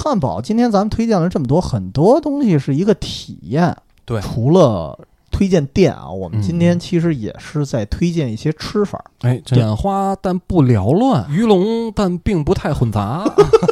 汉堡今天咱们推荐了这么多，很多东西是一个体验。 对， 除了推荐店啊，我们今天其实也是在推荐一些吃法。 眼花但不缭乱，鱼龙但并不太混杂。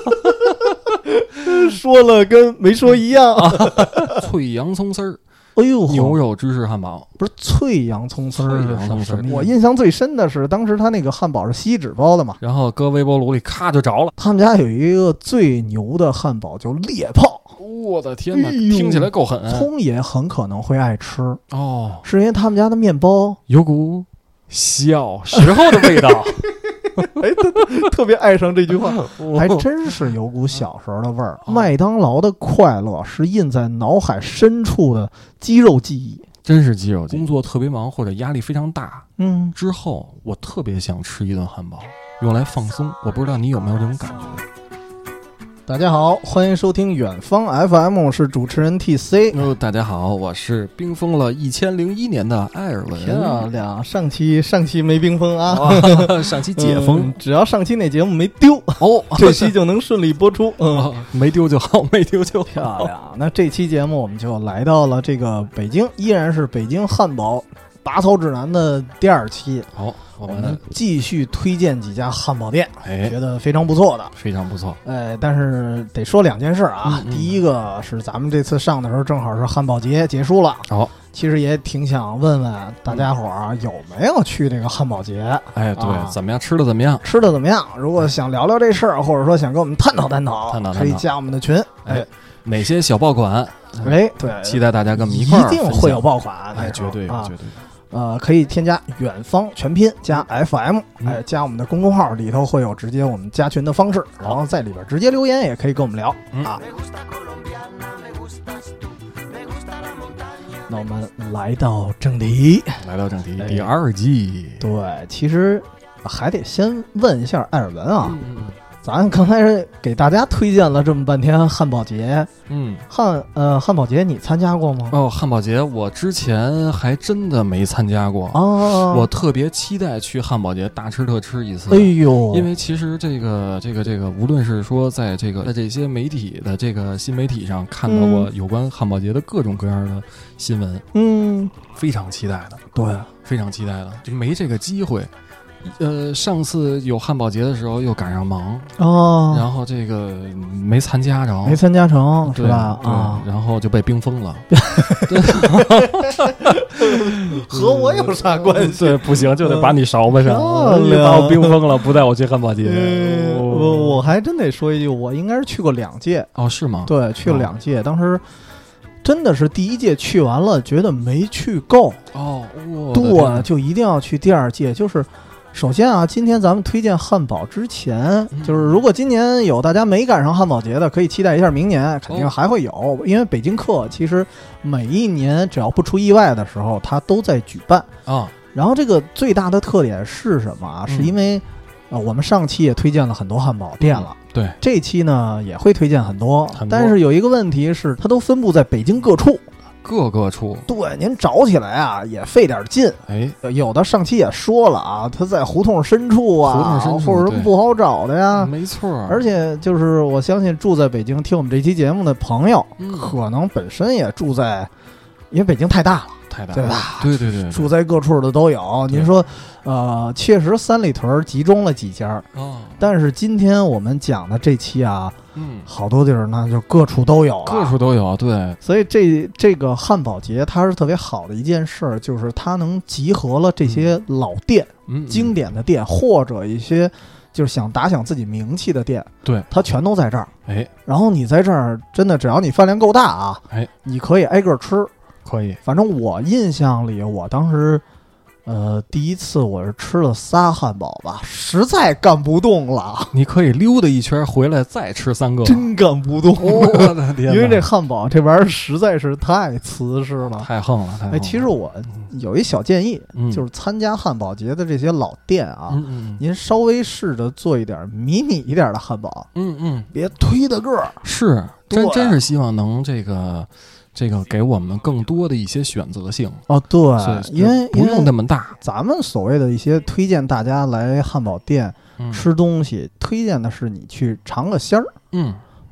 说了跟没说一样。 脆洋葱丝儿， 哎呦， 牛肉芝士汉堡， 不是脆洋葱丝儿，我印象最深的是当时他那个汉堡是锡纸包的嘛， 然后搁微波炉里咔就着了。 他们家有一个最牛的汉堡叫猎炮， 我的天哪，听起来够狠。 聪爷很可能会爱吃哦， 是因为他们家的面包有股小时候的味道。 哎，特别爱上这句话，还真是有股小时候的味儿。麦当劳的快乐是印在脑海深处的肌肉记忆， 真是肌肉记忆。工作特别忙或者压力非常大，之后我特别想吃一顿汉堡，用来放松。我不知道你有没有这种感觉。 大家好，欢迎收听远方 FM， 是主持人 TC。 大家好，我是冰封了1001年的艾尔文。 漂亮，上期没冰封啊， 上期解封， 只要上期那节目没丢这期就能顺利播出。 没丢就好，没丢就好。 漂亮。那这期节目我们就来到了这个北京，依然是北京汉堡拔草指南的第2期。 好，我们继续推荐几家汉堡店，觉得非常不错的， 非常不错。 但是得说2件事啊。第一个是咱们这次上的时候正好是汉堡节结束了，其实也挺想问问大家伙儿有没有去这个汉堡节？ 对，怎么样？吃的怎么样？ 吃的怎么样？如果想聊聊这事儿，或者说想跟我们探讨，可以加我们的群。 哪些小爆款？ 对， 期待大家跟我们一块儿， 一定会有爆款。 绝对有，绝对有。 可以添加远方全拼加 FM，加我们的公众号，里头会有直接我们加群的方式，然后在里边直接留言也可以跟我们聊啊。那我们来到正题， 第2季。 对，其实还得先问一下艾尔文啊。咱刚才给大家推荐了这么半天汉堡节，汉堡节你参加过吗？ 汉堡节我之前还真的没参加过我特别期待去汉堡节大吃特吃一次。因为其实这个，无论是说在这些媒体的这个新媒体上看到过有关汉堡节的各种各样的新闻，非常期待的， 对， 非常期待的，就没这个机会。上次有汉堡节的时候又赶上忙然后这个没参加成是吧？ 然后就被冰封了。 和我有啥关系？ 对，不行，就得把你勺巴上。你把我冰封了，不带我去汉堡节。 我还真得说一句，我应该是去过2届。 是吗？ 对，去了2届，当时真的是第1届去完了，觉得没去够对，就一定要去第2届。就是首先啊，今天咱们推荐汉堡之前，就是如果今年有大家没赶上汉堡节的，可以期待一下明年肯定还会有，因为北京客其实每一年只要不出意外的时候，它都在举办然后这个最大的特点是什么啊？是因为我们上期也推荐了很多汉堡店了， 对， 这期呢也会推荐很多，但是有一个问题是，它都分布在北京各处。对，您找起来啊也费点劲。有的上期也说了啊，它在胡同深处啊，或者什么不好找的呀。 没错。 而且就是我相信住在北京听我们这期节目的朋友，可能本身也住在，因为北京太大了。对吧？ 对， 住在各处的都有。您说，确实三里屯集中了几家但是今天我们讲的这期啊，好多地儿呢就各处都有对。 所以这个汉堡节它是特别好的一件事，就是它能集合了这些老店、经典的店，或者一些就是想打响自己名气的店， 对， 它全都在这儿。然后你在这儿真的只要你饭量够大啊，你可以挨个吃。 可以， 反正我印象里，我当时，第一次我是吃了3汉堡吧，实在干不动了。 你可以溜达一圈回来再吃3个， 真干不动。 我的天！ 因为这汉堡这玩意儿实在是太瓷实了， 太横了。 其实我有一小建议，就是参加汉堡节的这些老店啊，您稍微试着做一点迷你一点的汉堡，别推的个儿。 是，真是希望能这个给我们更多的一些选择性对，因为不用那么大。 咱们所谓的一些推荐大家来汉堡店吃东西，推荐的是你去尝个鲜儿，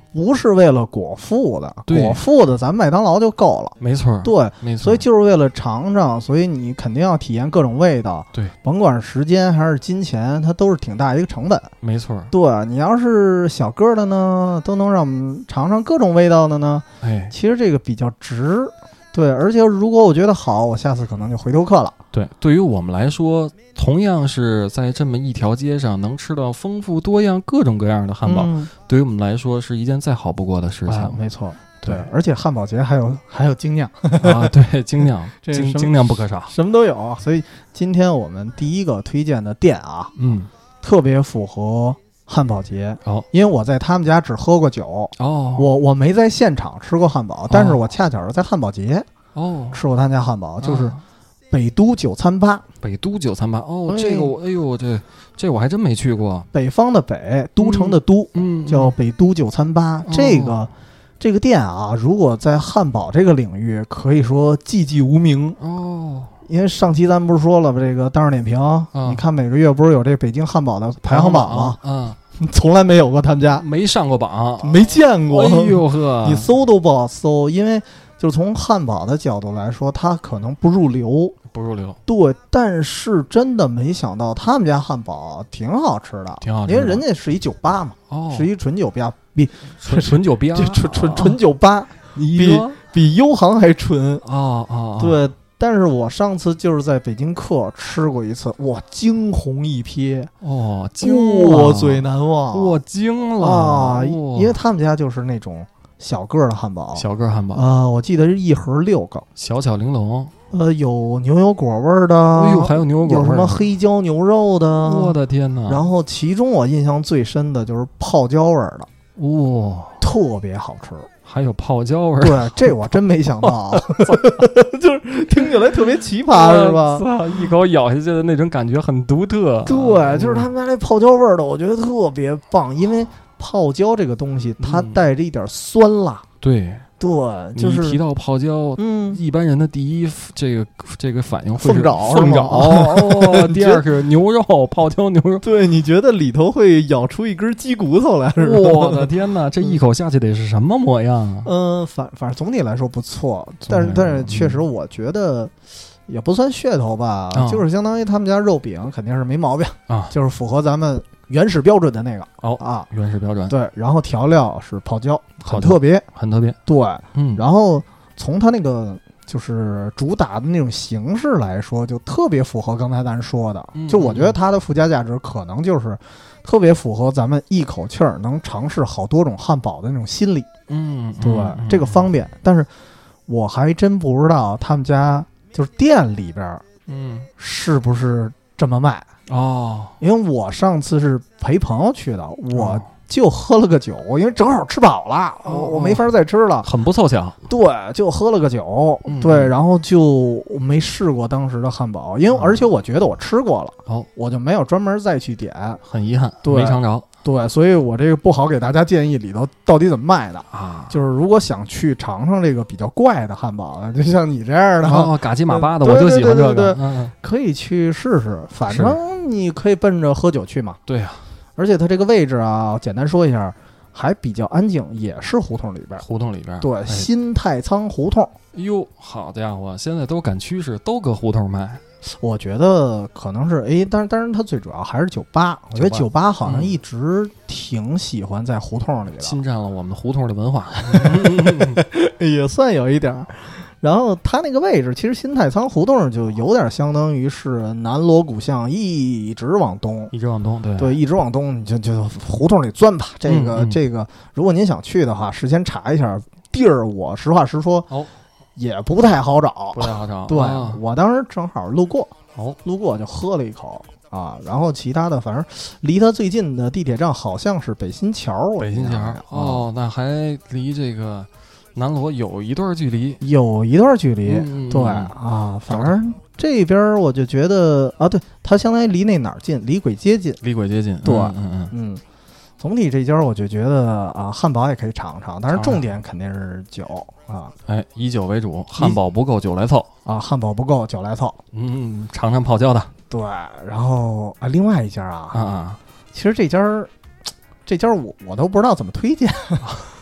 不是为了果腹的，果腹的咱麦当劳就够了。 没错， 对， 没错。 所以就是为了尝尝，所以你肯定要体验各种味道。 对， 甭管是时间还是金钱，它都是挺大一个成本。 没错。 对，你要是小个的呢，都能让我们尝尝各种味道的呢。其实这个比较值。对，而且如果我觉得好，我下次可能就回头客了。 对，对于我们来说，同样是在这么一条街上能吃到丰富多样、各种各样的汉堡，对于我们来说是一件再好不过的事情。 没错，对，而且汉堡节还有精酿啊，对，精酿，精酿不可少， 什么都有。所以今天我们第一个推荐的店啊，特别符合汉堡节因为我在他们家只喝过酒我没在现场吃过汉堡，但是我恰巧是在汉堡节吃过他们家汉堡，就是北都九餐吧。 北都九餐吧这个我这我还真没去过。 北方的北，都城的都，叫北都九餐吧。这个店啊，如果在汉堡这个领域，可以说寂寂无名因为上期咱们不是说了这个当日点评你看每个月不是有这北京汉堡的排行榜吗？从来没有过他们家， 没上过榜， 没见过。 哎呦呵， 你搜都不好搜，因为就是从汉堡的角度来说，它可能不入流。对，但是真的没想到他们家汉堡挺好吃的，因为人家是一酒吧嘛，是一纯酒吧， 纯酒吧， 纯酒吧，比优航还纯对。但是我上次就是在北京客吃过一次，哇，惊鸿一瞥过嘴难忘， 我惊了因为他们家就是那种小个的汉堡，我记得是一盒6个， 小巧玲珑。 有牛油果味的， 还有牛油果味， 有什么黑椒牛肉的， 我的天哪！ 然后其中我印象最深的就是泡椒味的，特别好吃。 还有泡椒味， 对，这我真没想到，就是听起来特别奇葩，是吧？ 一口咬下去的那种感觉很独特。 对，就是他们家那泡椒味的，我觉得特别棒，因为泡椒这个东西它带着一点酸辣。 对， 就是你提到泡椒，一般人的第一这个反应会是凤爪，第二是牛肉，泡椒牛肉。 对，你觉得里头会咬出一根鸡骨头来，是吧？ 我的天哪，这一口下去得是什么模样啊？ 反正总体来说不错，但是确实我觉得也不算噱头吧，就是相当于他们家肉饼肯定是没毛病就是符合咱们原始标准的那个原始标准。 对，然后调料是泡椒，很特别。对，然后从它那个就是主打的那种形式来说，就特别符合刚才咱说的。就我觉得它的附加价值可能就是特别符合咱们一口气儿能尝试好多种汉堡的那种心理。对，这个方便。但是我还真不知道他们家就是店里边，是不是这么卖。因为我上次是陪朋友去的，我就喝了个酒，因为正好吃饱了，我没法再吃了， 很不凑巧。 对，就喝了个酒，对，然后就没试过当时的汉堡，因为而且我觉得我吃过了，我就没有专门再去点， 很遗憾， 对， 没尝着。 对，所以我这个不好给大家建议里头到底怎么卖的就是如果想去尝尝这个比较怪的汉堡，就像你这样的嘎鸡马八的，我就喜欢这个，可以去试试，反正你可以奔着喝酒去嘛。 对呀， 而且它这个位置啊，简单说一下，还比较安静，也是胡同里边。对，新太仓胡同。 哟，好家伙，现在都赶趋势，都搁胡同卖。 我觉得可能是但是它最主要还是酒吧。我觉得酒吧好像一直挺喜欢在胡同里的， 侵占了我们胡同的文化， 也算有一点。然后它那个位置，其实新太仓胡同就有点相当于是南锣鼓巷一直往东，对，一直往东，你就胡同里钻吧。这个，如果您想去的话，事先查一下地儿。我实话实说，也不太好找，对，我当时正好路过就喝了一口然后其他的反正离它最近的地铁站好像是北新桥。 那还离这个南锣有一段距离， 对反正这边我就觉得对，它相当于离那哪儿近，离轨街近，对，总体这家我就觉得汉堡也可以尝尝，但是重点肯定是酒以酒为主，汉堡不够酒来凑汉堡不够酒来凑， 尝尝泡椒的。 对，然后另外一家其实这家我都不知道怎么推荐，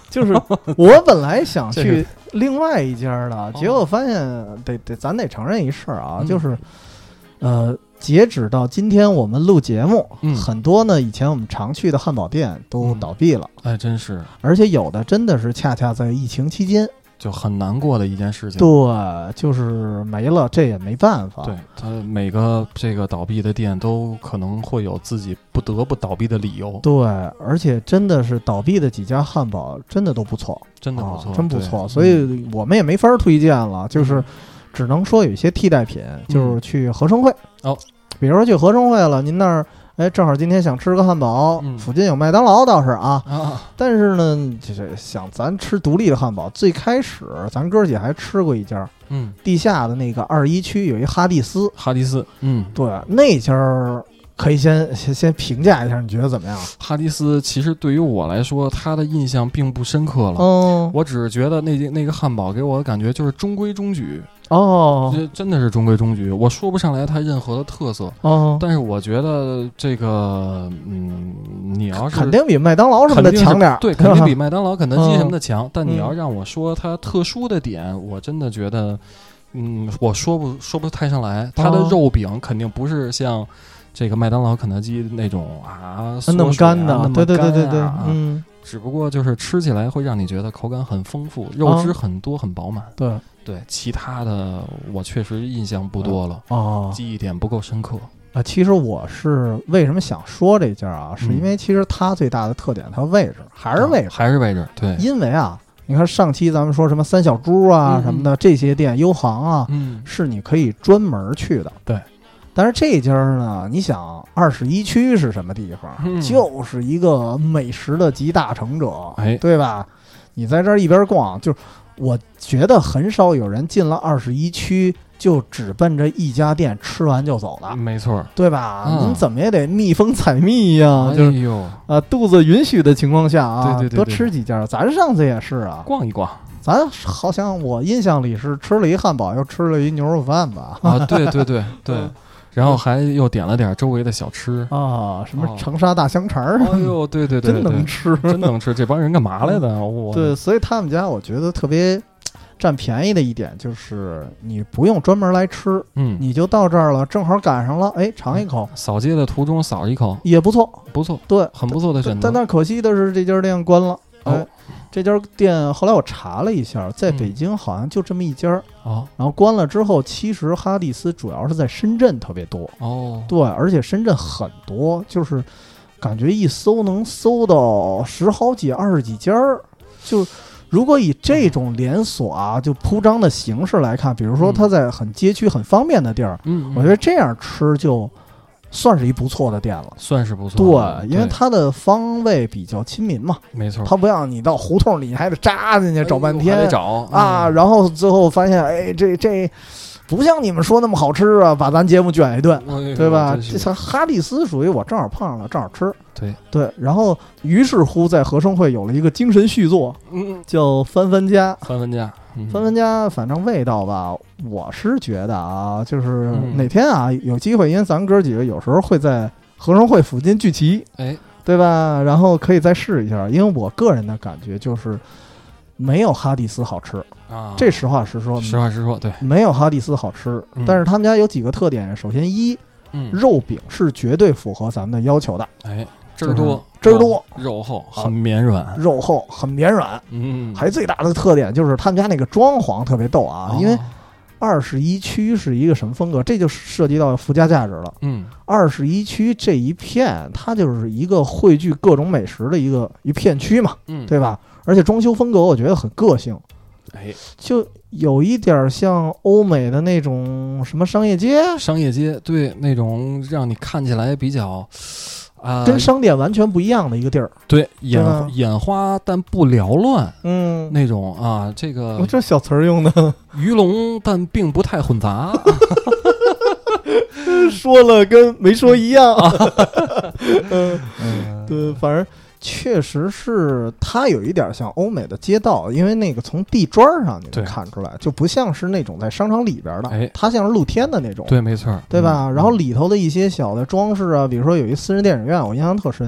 就是我本来想去另外一家的，结果发现咱得承认一事儿啊，就是截止到今天我们录节目，很多呢以前我们常去的汉堡店都倒闭了， 哎，真是， 而且有的真的是恰恰在疫情期间。 就很难过的一件事情， 对，就是没了，这也没办法。 对，它每个这个倒闭的店都可能会有自己不得不倒闭的理由。 对，而且真的是倒闭的几家汉堡真的都不错， 真的不错， 真不错。所以我们也没法推荐了，就是只能说有一些替代品，就是去合生汇哦， 比如说去合生汇了，您那儿。哎，正好今天想吃个汉堡，附近有麦当劳倒是啊，但是呢，就是想咱吃独立的汉堡，最开始咱哥几还吃过一家，地下的那个21区有一哈迪斯，对，那家可以先评价一下，你觉得怎么样？ 哈迪斯其实对于我来说，他的印象并不深刻了，我只是觉得那个汉堡给我的感觉就是中规中矩。真的是中规中矩，我说不上来它任何的特色。但是我觉得这个，你要是肯定比麦当劳什么的强点， 对，肯定比麦当劳、肯德基什么的强。但你要让我说它特殊的点，我真的觉得，我说不太上来。它的肉饼肯定不是像这个麦当劳、肯德基那种那么干的，对， 只不过就是吃起来会让你觉得口感很丰富，肉汁很多，很饱满。对，其他的我确实印象不多了，记忆点不够深刻啊。其实我是为什么想说这家啊，是因为其实它最大的特点，它位置还是位置， 对， 因为啊，你看上期咱们说什么三小猪啊什么的这些店，优航啊，是你可以专门去的， 对。 但是这家呢，你想21区是什么地方？就是一个美食的集大成者，对吧？你在这儿一边逛，就是我觉得很少有人进了21区就只奔着一家店吃完就走的， 没错， 对吧？您怎么也得蜜蜂采蜜呀，就是肚子允许的情况下啊， 对， 多吃几家。咱上次也是啊， 逛一逛。 咱好像我印象里是吃了一汉堡，又吃了一牛肉饭吧？ 对。然后还又点了点周围的小吃啊，什么长沙大香肠哎呦，对， 真能吃， 真能吃。这帮人干嘛来的？ 对，所以他们家我觉得特别占便宜的一点就是你不用专门来吃，你就到这儿了，正好赶上了，哎，尝一口。 扫街的途中扫一口也不错，对， 很不错的选择。 但可惜的是这家店关了。这家店后来我查了一下，在北京好像就这么一家然后关了之后，其实哈迪斯主要是在深圳特别多对，而且深圳很多，就是感觉一搜能搜到10好几、20几家就如果以这种连锁啊，就铺张的形式来看，比如说它在很街区很方便的地儿，我觉得这样吃就算是一不错的店了， 算是不错。 对，因为它的方位比较亲民嘛， 没错。 它不让你到胡同里还得扎进去找半天， 还得找啊，然后最后发现，哎，这不像你们说那么好吃啊，把咱节目卷一顿，对吧？这哈迪斯属于我正好碰上了，正好吃。对，然后于是乎在合生汇有了一个精神续作，叫翻翻家。翻翻家，反正味道吧，我是觉得啊，就是哪天啊有机会，因为咱哥几个有时候会在合生汇附近聚齐，对吧？然后可以再试一下，因为我个人的感觉就是没有哈迪斯好吃啊，这实话实说， 对， 没有哈迪斯好吃。但是他们家有几个特点，首先肉饼是绝对符合咱们的要求的， 汁儿多，肉厚，很绵软， 还最大的特点就是他们家那个装潢特别逗啊，因为21区是一个什么风格，这就涉及到附加价值了。21区这一片它就是一个汇聚各种美食的一片区嘛，对吧？而且装修风格我觉得很个性，就有一点像欧美的那种什么商业街， 对，那种让你看起来比较跟商店完全不一样的一个地儿， 对，眼花但不缭乱，那种啊，这个我这小词儿用的， 鱼龙但并不太混杂， 说了跟没说一样，对，反正确实是它有一点像欧美的街道，因为那个从地砖上你能看出来，就不像是那种在商场里边的，它像是露天的那种， 对，没错， 对吧？然后里头的一些小的装饰啊，比如说有一私人电影院，我印象特深，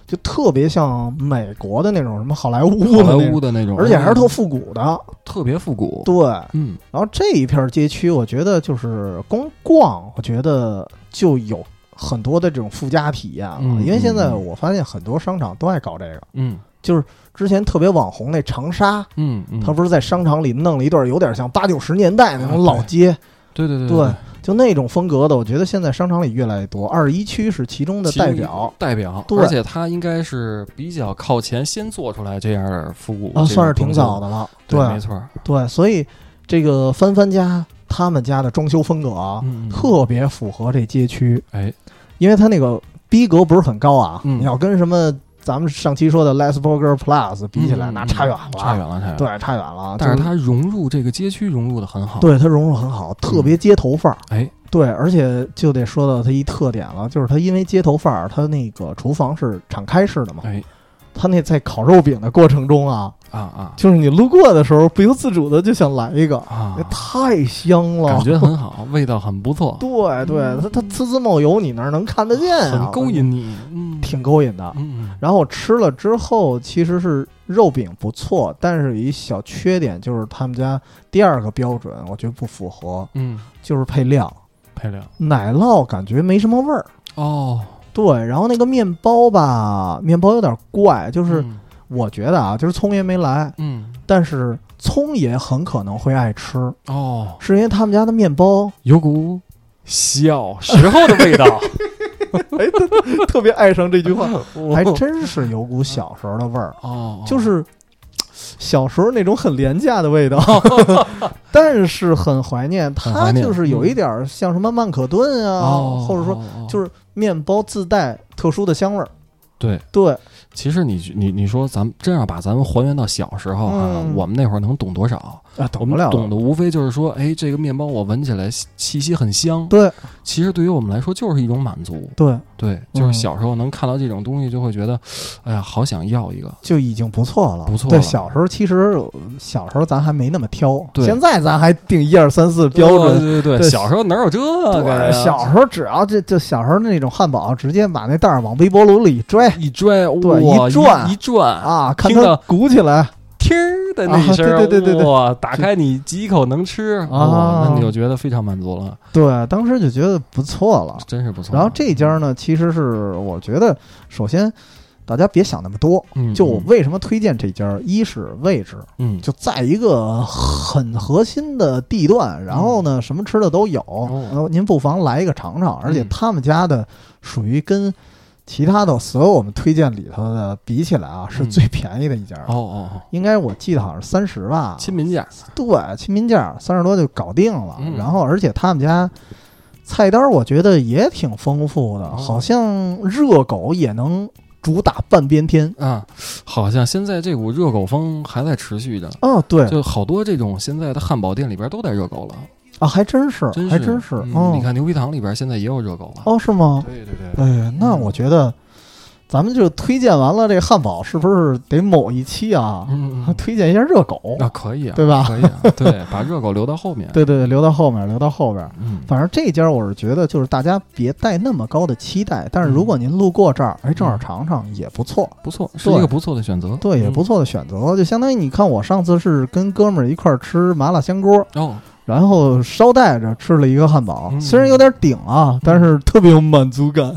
就特别像美国的那种什么好莱坞的那种，而且还是特复古的， 特别复古。 对，然后这一片街区，我觉得就是光逛，我觉得就有很多的这种附加体验了。因为现在我发现很多商场都爱搞这个，就是之前特别网红那长沙，他不是在商场里弄了一段有点像80、90年代那种老街， 对， 就那种风格的，我觉得现在商场里越来越多。21区是其中的代表， 对，而且它应该是比较靠前先做出来这样的复古算是挺早的了。 对，没错， 对，所以这个帆帆家他们家的装修风格啊，特别符合这街区。因为它那个逼格不是很高啊，你要跟什么咱们上期说的 Lesburger Plus 比起来，那差远了，对，差远了。 但是它融入这个街区融入的很好， 对，它融入很好，特别街头范儿。对，而且就得说到它一特点了，就是它因为街头范儿，它那个厨房是敞开式的嘛，它那在烤肉饼的过程中啊，就是你路过的时候不由自主的就想来一个太香了， 感觉很好，味道很不错。 对，它呲呲冒油，你那儿能看得见很勾引你， 挺勾引的。然后我吃了之后，其实是肉饼不错，但是有一小缺点，就是他们家第二个标准，我觉得不符合，就是配料，奶酪感觉没什么味儿。对，然后那个面包吧，面包有点怪，就是我觉得啊，就是聪爷没来，但是聪爷很可能会爱吃是因为他们家的面包有股小时候的味道。 特别爱上这句话，还真是有股小时候的味儿就是小时候那种很廉价的味道，但是很怀念。它就是有一点像什么曼可顿啊，或者说就是面包自带特殊的香味儿。对， 其实你说咱们真要把咱们还原到小时候我们那会儿能懂多少？ 懂不了。 我们懂的无非就是说，这个面包我闻起来气息很香。 对， 其实对于我们来说就是一种满足。对，就是小时候能看到这种东西，就会觉得，哎呀，好想要一个， 就已经不错了。对，小时候其实咱还没那么挑，现在咱还定1、2、3、4标准。 对，小时候哪有这个？ 小时候只要就小时候那种汉堡，直接把那袋儿往微波炉里一拽， 对，一转啊，看它鼓起来。 听的那一声， 对， 哇！打开你几口能吃那你就觉得非常满足了。 对，当时就觉得不错了， 真是不错。 然后这家呢，其实是我觉得，首先大家别想那么多，就我为什么推荐这家？一是位置，就在一个很核心的地段，然后呢，什么吃的都有，您不妨来一个尝尝。而且他们家的属于跟其他的所有我们推荐里头的比起来啊，是最便宜的一家。应该我记得好像是30吧， 亲民价。 对，亲民价30多就搞定了。然后而且他们家菜单我觉得也挺丰富的，好像热狗也能主打半边天啊，好像现在这股热狗风还在持续着。 对， 就好多这种现在的汉堡店里边都带热狗了。 还真是。 你看牛皮糖里边现在也有热狗了。是吗？ 对。 那我觉得咱们就推荐完了这个汉堡，是不是得某一期啊？推荐一下热狗可以啊， 对吧？ 可以啊，对，把热狗留到后面。 对，留到后面。反正这家我是觉得，就是大家别带那么高的期待，但是如果您路过这儿，正好尝尝也不错， 是一个不错的选择。 对，也不错的选择。就相当于你看，我上次是跟哥们儿一块儿吃麻辣香锅然后捎带着吃了一个汉堡，虽然有点顶啊，但是特别有满足感。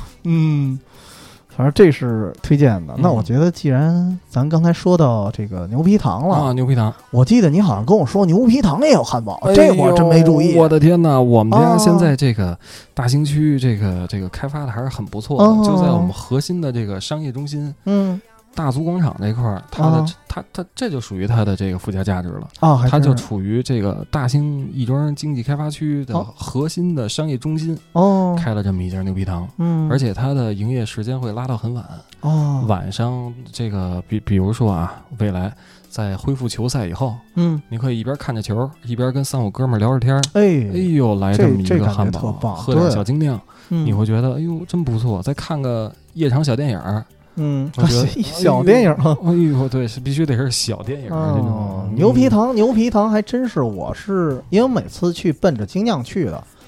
反正这是推荐的。那我觉得，既然咱刚才说到这个牛皮糖了牛皮糖， 我记得你好像跟我说牛皮糖也有汉堡，这我真没注意。 我的天哪，我们家现在这个大兴区这个开发的还是很不错的，就在我们核心的这个商业中心。大足广场这块儿，它这就属于它的这个附加价值了它就处于这个大兴亦庄经济开发区的核心的商业中心开了这么一家牛皮糖而且它的营业时间会拉到很晚晚上这个比如说啊，未来在恢复球赛以后你可以一边看着球一边跟3、5哥们聊着天哎呦来这么一个汉堡喝点小精酿你会觉得哎呦真不错再看个夜场小电影我觉得小电影哎呦对是必须得是小电影这种牛皮糖还真是我是因为每次去奔着精酿去的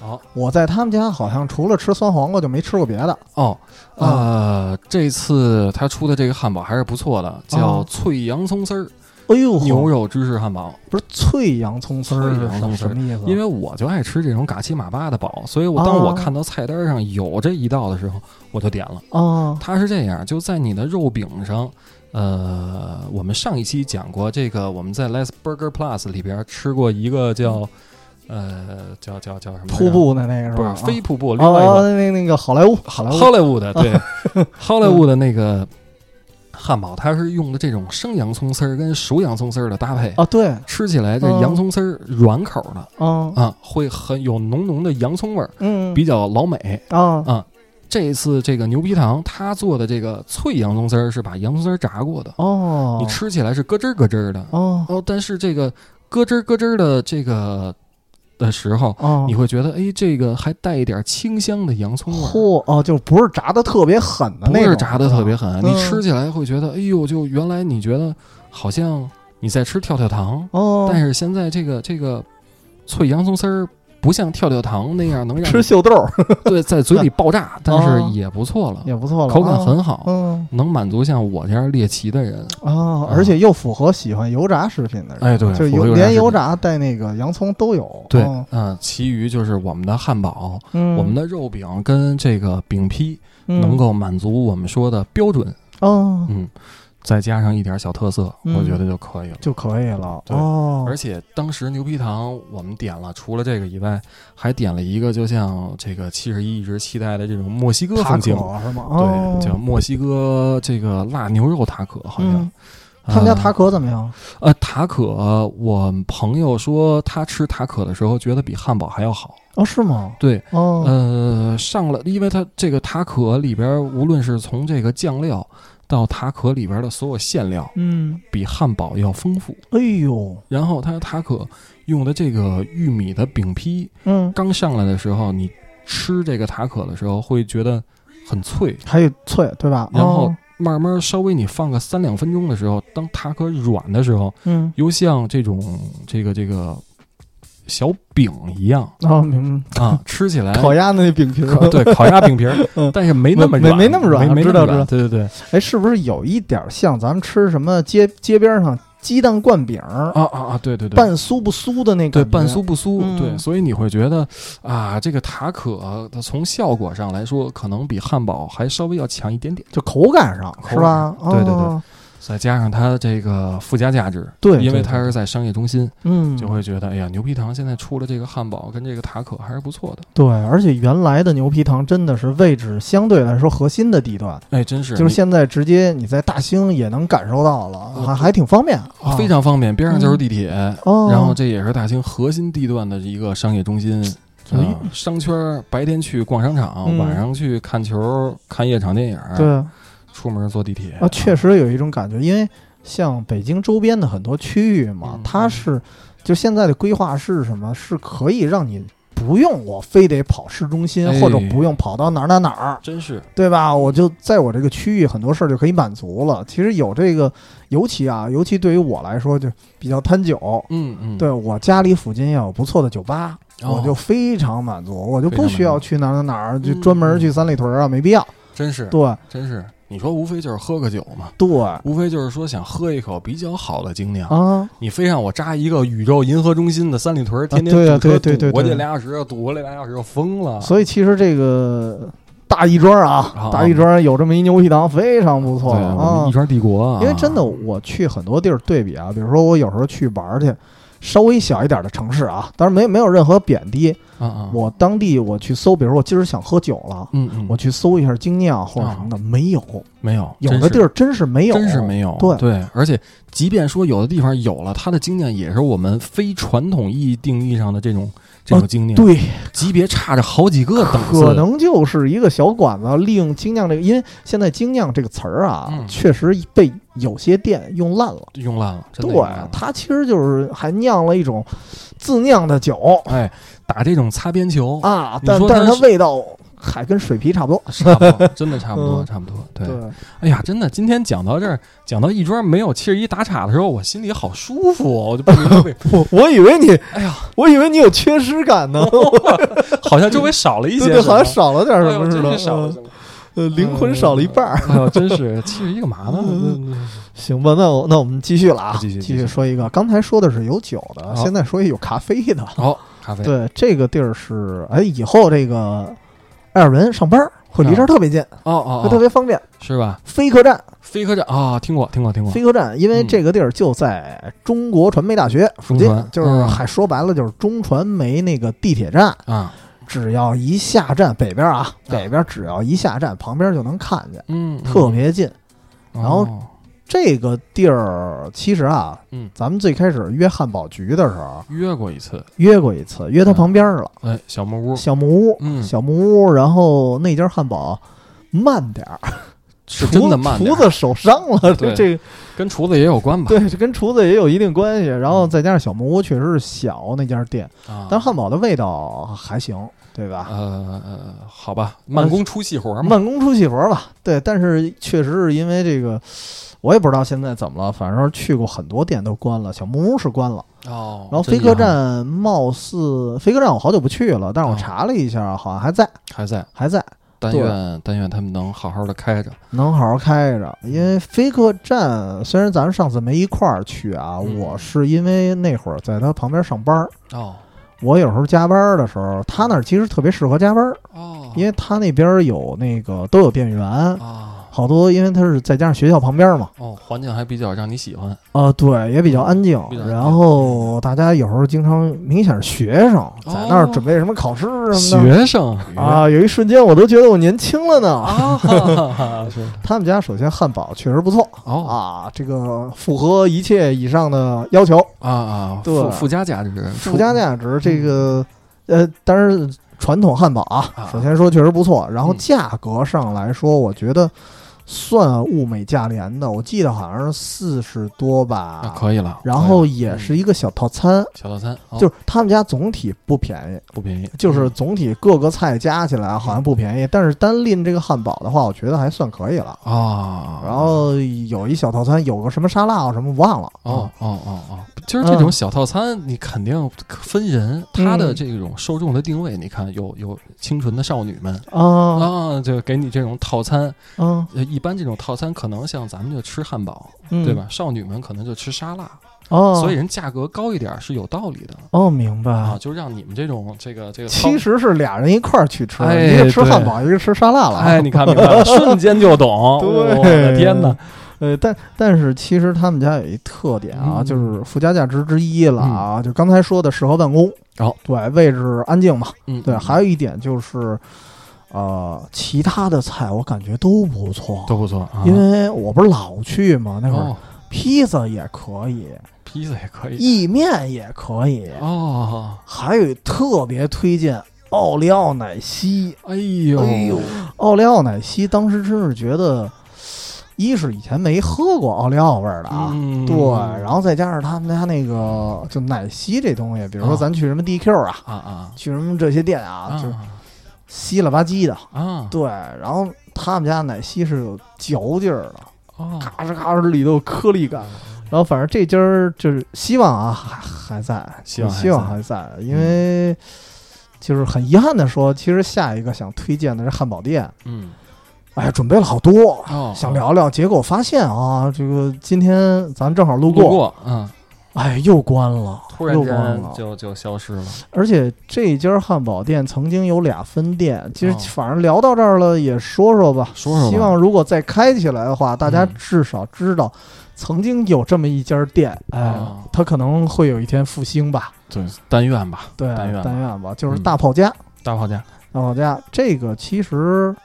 我在他们家好像除了吃酸黄瓜就没吃过别的。 这次他出的这个汉堡还是不错的，叫脆洋葱丝儿。 哎呦， 牛肉芝士汉堡。 不是脆洋葱丝儿，什么意思？ 因为我就爱吃这种嘎七马八的堡，所以当我看到菜单上有这一道的时候，我就点了。它是这样，就在你的肉饼上。我们上一期讲过这个，我们在 Let's Burger Plus 里边吃过一个叫什么瀑布的那个是吧？ 不是非瀑布，另外一个那个好莱坞的对，好莱坞的那个汉堡，它是用的这种生洋葱丝儿跟熟洋葱丝儿的搭配啊，对， 吃起来这洋葱丝儿软口的，会很有浓浓的洋葱味儿，比较老美这一次这个牛皮糖他做的这个脆洋葱丝儿是把洋葱丝儿炸过的你吃起来是咯吱咯吱的但是这个咯吱咯吱的这个的时候你会觉得这个还带一点清香的洋葱味就不是炸的特别狠的那种， 不是炸的特别狠，你吃起来会觉得就原来你觉得好像你在吃跳跳糖但是现在这个脆洋葱丝儿不像跳跳糖那样能让吃秀豆对，在嘴里爆炸但是也不错了，口感很好能满足像我这样猎奇的人而且又符合喜欢油炸食品的人对， 就连油炸带那个洋葱都有对其余就是我们的汉堡我们的肉饼跟这个饼坯能够满足我们说的标准再加上一点小特色我觉得就可以了对而且当时牛皮糖我们点了除了这个以外还点了一个就像这个71一直期待的这种墨西哥风情是吗对叫墨西哥这个辣牛肉塔可好像他们家塔可怎么样塔可我朋友说他吃塔可的时候觉得比汉堡还要好是吗对上了因为他这个塔可里边无论是从这个酱料到塔可里边的所有馅料比汉堡要丰富然后它塔可用的这个玉米的饼坯刚上来的时候你吃这个塔可的时候会觉得很脆还有脆对吧然后慢慢稍微你放个3-2分钟的时候当塔可软的时候又像这种这个小饼一样吃起来烤鸭那饼皮对烤鸭饼皮但是没那么软没那么软知道对是不是有一点像咱们吃什么街边上鸡蛋灌饼对半酥不酥的那个对半酥不酥对所以你会觉得这个塔可它从效果上来说可能比汉堡还稍微要强一点点就口感上是吧对再加上它这个附加价值对因为它是在商业中心就会觉得牛皮糖现在出了这个汉堡跟这个塔可还是不错的对而且原来的牛皮糖真的是位置相对来说核心的地段真是就是现在直接你在大兴也能感受到了还挺方便非常方便边上就是地铁然后这也是大兴核心地段的一个商业中心商圈白天去逛商场晚上去看球看夜场电影对出门坐地铁确实有一种感觉因为像北京周边的很多区域嘛它是就现在的规划是什么是可以让你不用我非得跑市中心或者不用跑到哪儿真是对吧我就在我这个区域很多事儿就可以满足了其实有这个尤其对于我来说就比较贪酒对我家里附近要有不错的酒吧我就非常满足我就不需要去哪儿就专门去三里屯没必要真是对真是你说无非就是喝个酒嘛对无非就是说想喝一口比较好的精酿你非让我扎一个宇宙银河中心的三里屯天天堵车堵过去2小时堵过来2小时就疯了所以其实这个大亦庄大亦庄有这么一牛皮糖非常不错我们亦庄帝国因为真的我去很多地儿对比比如说我有时候去玩去稍微小一点的城市当然没有任何贬低我当地我去搜比如说我今儿想喝酒了我去搜一下精酿或者什么的没有有的地儿真是没有对而且即便说有的地方有了它的精酿也是我们非传统意义定义上的这种精酿对级别差着好几个等次可能就是一个小馆子利用精酿这个因为现在精酿这个词儿确实被有些店用烂了真的对它其实就是还酿了一种自酿的酒打这种擦边球但是它味道还跟水皮差不多， 差不多，真的差不多，差不多。对，哎呀，真的，今天讲到这儿，讲到一桩没有71打岔的时候，我心里好舒服哦，我就不明白我以为你，哎呀，我以为你有缺失感呢， 好像周围少了一些， 对，好像少了点什么似的， 少了什么。 灵魂少了一半哎呦，真是71干嘛呢？ 行吧，那我们继续了啊，继续说一个。刚才说的是有酒的，现在说一有咖啡的。 咖啡。 对，这个地儿是以后这个艾尔文上班会离这儿特别近会特别方便， 是吧？ 飞客站啊，听过。 飞客站，因为这个地儿就在中国传媒大学附近，就是还说白了就是中传媒那个地铁站啊。 只要一下站，北边只要一下站，旁边就能看见，特别近。然后这个地儿其实咱们最开始约汉堡局的时候约过一次， 约他旁边了。 小木屋， 小木屋。然后那家汉堡慢点儿。 是真的慢， 厨子手伤了，这跟厨子也有关吧？ 对，这跟厨子也有一定关系。然后再加上小木屋确实是小那家店，但汉堡的味道还行，对吧？ 好吧，慢工出细活嘛， 慢工出细活吧。对，但是确实是因为这个，我也不知道现在怎么了，反正去过很多店都关了，小木屋是关了。然后飞客站貌似飞客站我好久不去了，但是我查了一下，好像还在。 但愿他们能好好的开着， 因为飞客站虽然咱们上次没一块儿去我是因为那会儿在他旁边上班我有时候加班的时候，他那儿其实特别适合加班因为他那边有那个都有电源好多，因为它是再加上学校旁边嘛， 环境还比较让你喜欢对，也比较安静。然后大家有时候经常明显是学生在那儿准备什么考试什么的， 学生有一瞬间我都觉得我年轻了呢他们家首先汉堡确实不错这个符合一切以上的要求对， 附加价值这个当然传统汉堡首先说确实不错，然后价格上来说我觉得算物美价廉的，我记得好像是40多吧， 可以了。 然后也是一个小套餐，就是他们家总体不便宜，就是总体各个菜加起来好像不便宜，但是单拎这个汉堡的话，我觉得还算可以了然后有一小套餐，有个什么沙拉什么忘了其实这种小套餐你肯定分人，他的这种受众的定位，你看有清纯的少女们就给你这种套餐一般这种套餐可能像咱们就吃汉堡对吧？少女们可能就吃沙拉所以人价格高一点是有道理的明白就让你们这种这个其实是俩人一块儿去吃一个吃汉堡一个吃沙拉了你看明白了瞬间就懂我的天哪但是其实他们家有一特点就是附加价值之一了就刚才说的适合办公对，位置安静嘛对，还有一点就是其他的菜我感觉都不错因为我不是老去嘛，那会儿披萨也可以意面也可以还有特别推荐奥利奥奶昔哎呦奥利奥奶昔当时真是觉得一是以前没喝过奥利奥味儿的对，然后再加上他们家那个就奶昔这东西，比如说咱去什么 DQ 去什么这些店就稀了吧唧的对，然后他们家奶昔是有嚼劲儿的咔哧咔哧里头有颗粒感然后反正这家就是希望还在希望还在因为就是很遗憾的说其实下一个想推荐的是汉堡店准备了好多想聊聊结果发现这个今天咱正好路过又关了突然间就消失了而且这家汉堡店曾经有2分店其实反正聊到这儿了也说说吧希望如果再开起来的话大家至少知道曾经有这么一家店它可能会有一天复兴吧对但愿吧对但愿吧就是大炮家这个其实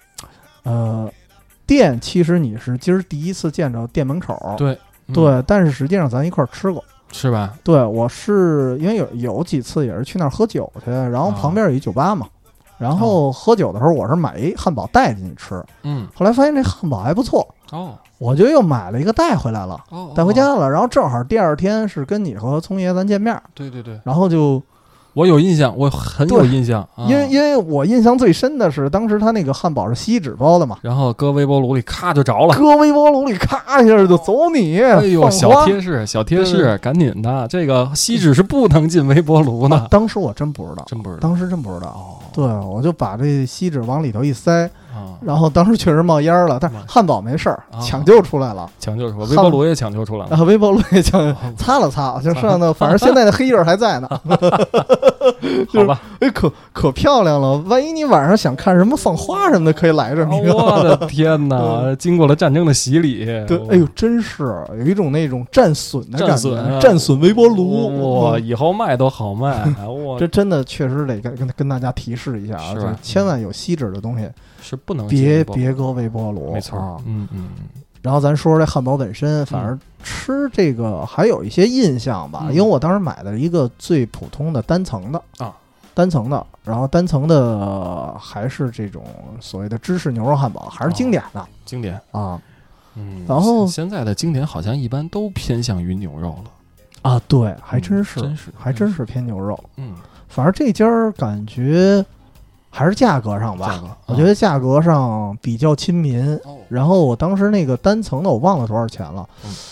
店其实你是今儿第一次见着店门口对但是实际上咱一块儿吃过是吧对我是因为有几次也是去那儿喝酒去然后旁边有一酒吧嘛然后喝酒的时候我是买一汉堡带进去吃后来发现这汉堡还不错我就又买了一个带回来了带回家了然后正好第二天是跟你和聪爷咱见面对然后就我有印象，我很有印象， 因为我印象最深的是当时他那个汉堡是锡纸包的嘛， 然后搁微波炉里咔就着了， 搁微波炉里咔一下就走你， 哎呦，小贴士，赶紧的，这个锡纸是不能进微波炉的。 当时我真不知道，当时真不知道。 哦， 对，我就把这锡纸往里头一塞。然后当时确实冒烟了，但是汉堡没事儿，抢救出来了， 微波炉也抢救出来了， 微波炉也擦了擦，就剩的，反正现在的黑印还在呢。 好吧， 可漂亮了，万一你晚上想看什么放花什么的，可以来这。 我的天哪！经过了战争的洗礼， 对，哎呦，真是有一种那种战损的感觉，战损微波炉， 哇，以后卖都好卖。 这真的确实得跟大家提示一下啊，就是千万有锡纸的东西。 是不能别搁微波炉， 没错啊。 然后咱说说这汉堡本身，反正吃这个还有一些印象吧，因为我当时买的一个最普通的单层的啊，然后单层的还是这种所谓的芝士牛肉汉堡，还是经典的， 经典啊。然后现在的经典好像一般都偏向于牛肉了啊，对，还真是偏牛肉。反正这家感觉。还是价格上吧，我觉得价格上比较亲民。然后我当时那个单层的我忘了多少钱了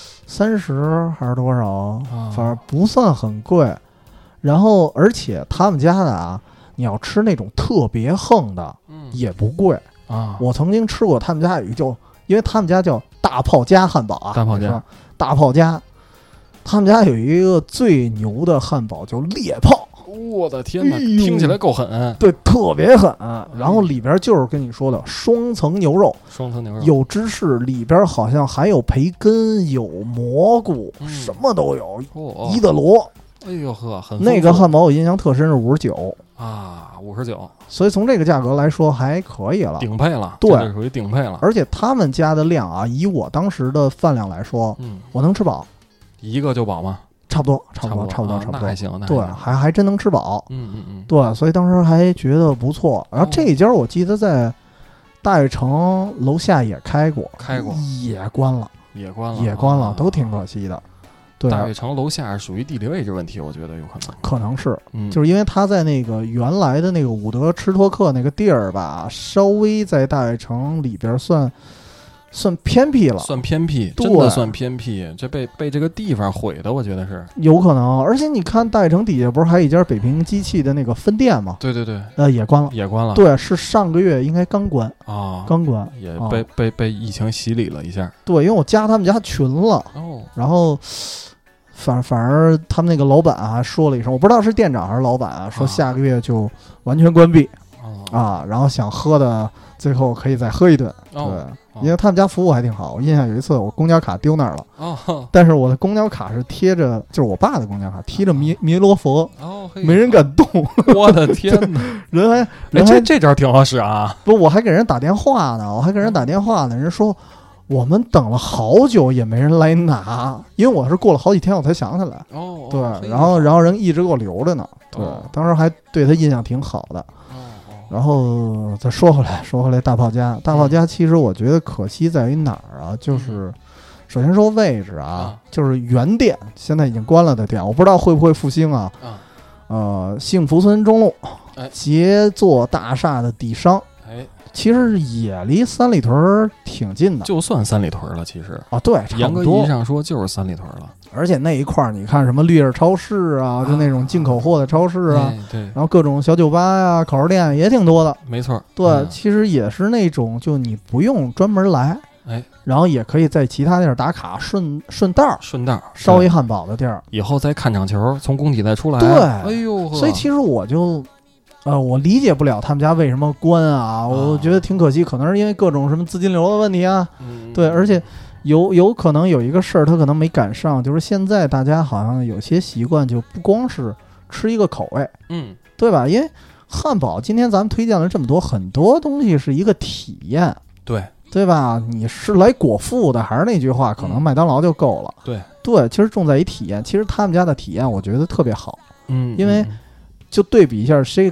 ，30还是多少，反正不算很贵。然后而且他们家的啊，你要吃那种特别横的，也不贵啊。我曾经吃过他们家有一个因为他们家叫大炮家汉堡啊，大炮家，他们家有一个最牛的汉堡叫猎炮。 我的天哪，听起来够狠， 对，特别狠。然后里边就是跟你说的双层牛肉，有芝士，里边好像还有培根，有蘑菇，什么都有，伊德罗。 哎呦呵，很那个汉堡我印象特深是59 啊，59。 所以从这个价格来说还可以了， 顶配了， 对， 属于顶配了。 而且他们家的量啊，以我当时的饭量来说，我能吃饱， 一个就饱吗？ 差不多， 那还行， 对，还真能吃饱，对，所以当时还觉得不错。然后这一家我记得在大悦城楼下也开过，也关了，都挺可惜的。对， 大悦城楼下属于地理位置问题，我觉得有可能是，就是因为他在那个原来的那个伍德吃托克那个地儿吧，稍微在大悦城里边算偏僻了， 真的算偏僻。这被这个地方毁的，我觉得是有可能。而且你看大悦城底下不是还有一家北平机器的那个分店吗？ 对， 也关了。对，是上个月应该刚关啊， 也被疫情洗礼了一下。 对，因为我加他们家群了，然后反而他们那个老板还说了一声，我不知道是店长还是老板啊，说下个月就完全关闭啊，然后想喝的最后可以再喝一顿。对。因为他们家服务还挺好，我印象有一次我公交卡丢那儿了，但是我的公交卡是贴着，就是我爸的公交卡贴着弥勒佛，没人敢动。 我的天哪， 人还这招挺好使啊！ 不，我还给人打电话呢，人说我们等了好久也没人来拿，因为我是过了好几天我才想起来。对，然后人一直给我留着呢。对，当时还对他印象挺好的。然后再说回来大炮家其实我觉得可惜在于哪儿啊？就是首先说位置啊，就是原店现在已经关了的店，我不知道会不会复兴啊。幸福村中路杰作大厦的底商，其实也离三里屯挺近的， 就算三里屯了，其实啊，对， 严格意义上说就是三里屯了。 而且那一块儿，你看什么绿叶超市啊，就那种进口货的超市啊， 对， 然后各种小酒吧呀、烤肉店也挺多的， 没错。 对，其实也是那种，就你不用专门来，然后也可以在其他地儿打卡，顺道烧一汉堡的地儿， 以后再看场球，从工体再出来。 对， 哎呦， 所以其实我就。我理解不了他们家为什么关啊，我觉得挺可惜，可能是因为各种什么资金流的问题啊。对，而且有可能有一个事儿，他可能没赶上，就是现在大家好像有些习惯就不光是吃一个口味，对吧？因为汉堡今天咱们推荐了这么多，很多东西是一个体验，对吧？你是来果腹的，还是那句话，可能麦当劳就够了。对，其实重在于体验。其实他们家的体验，我觉得特别好。因为就对比一下 Shake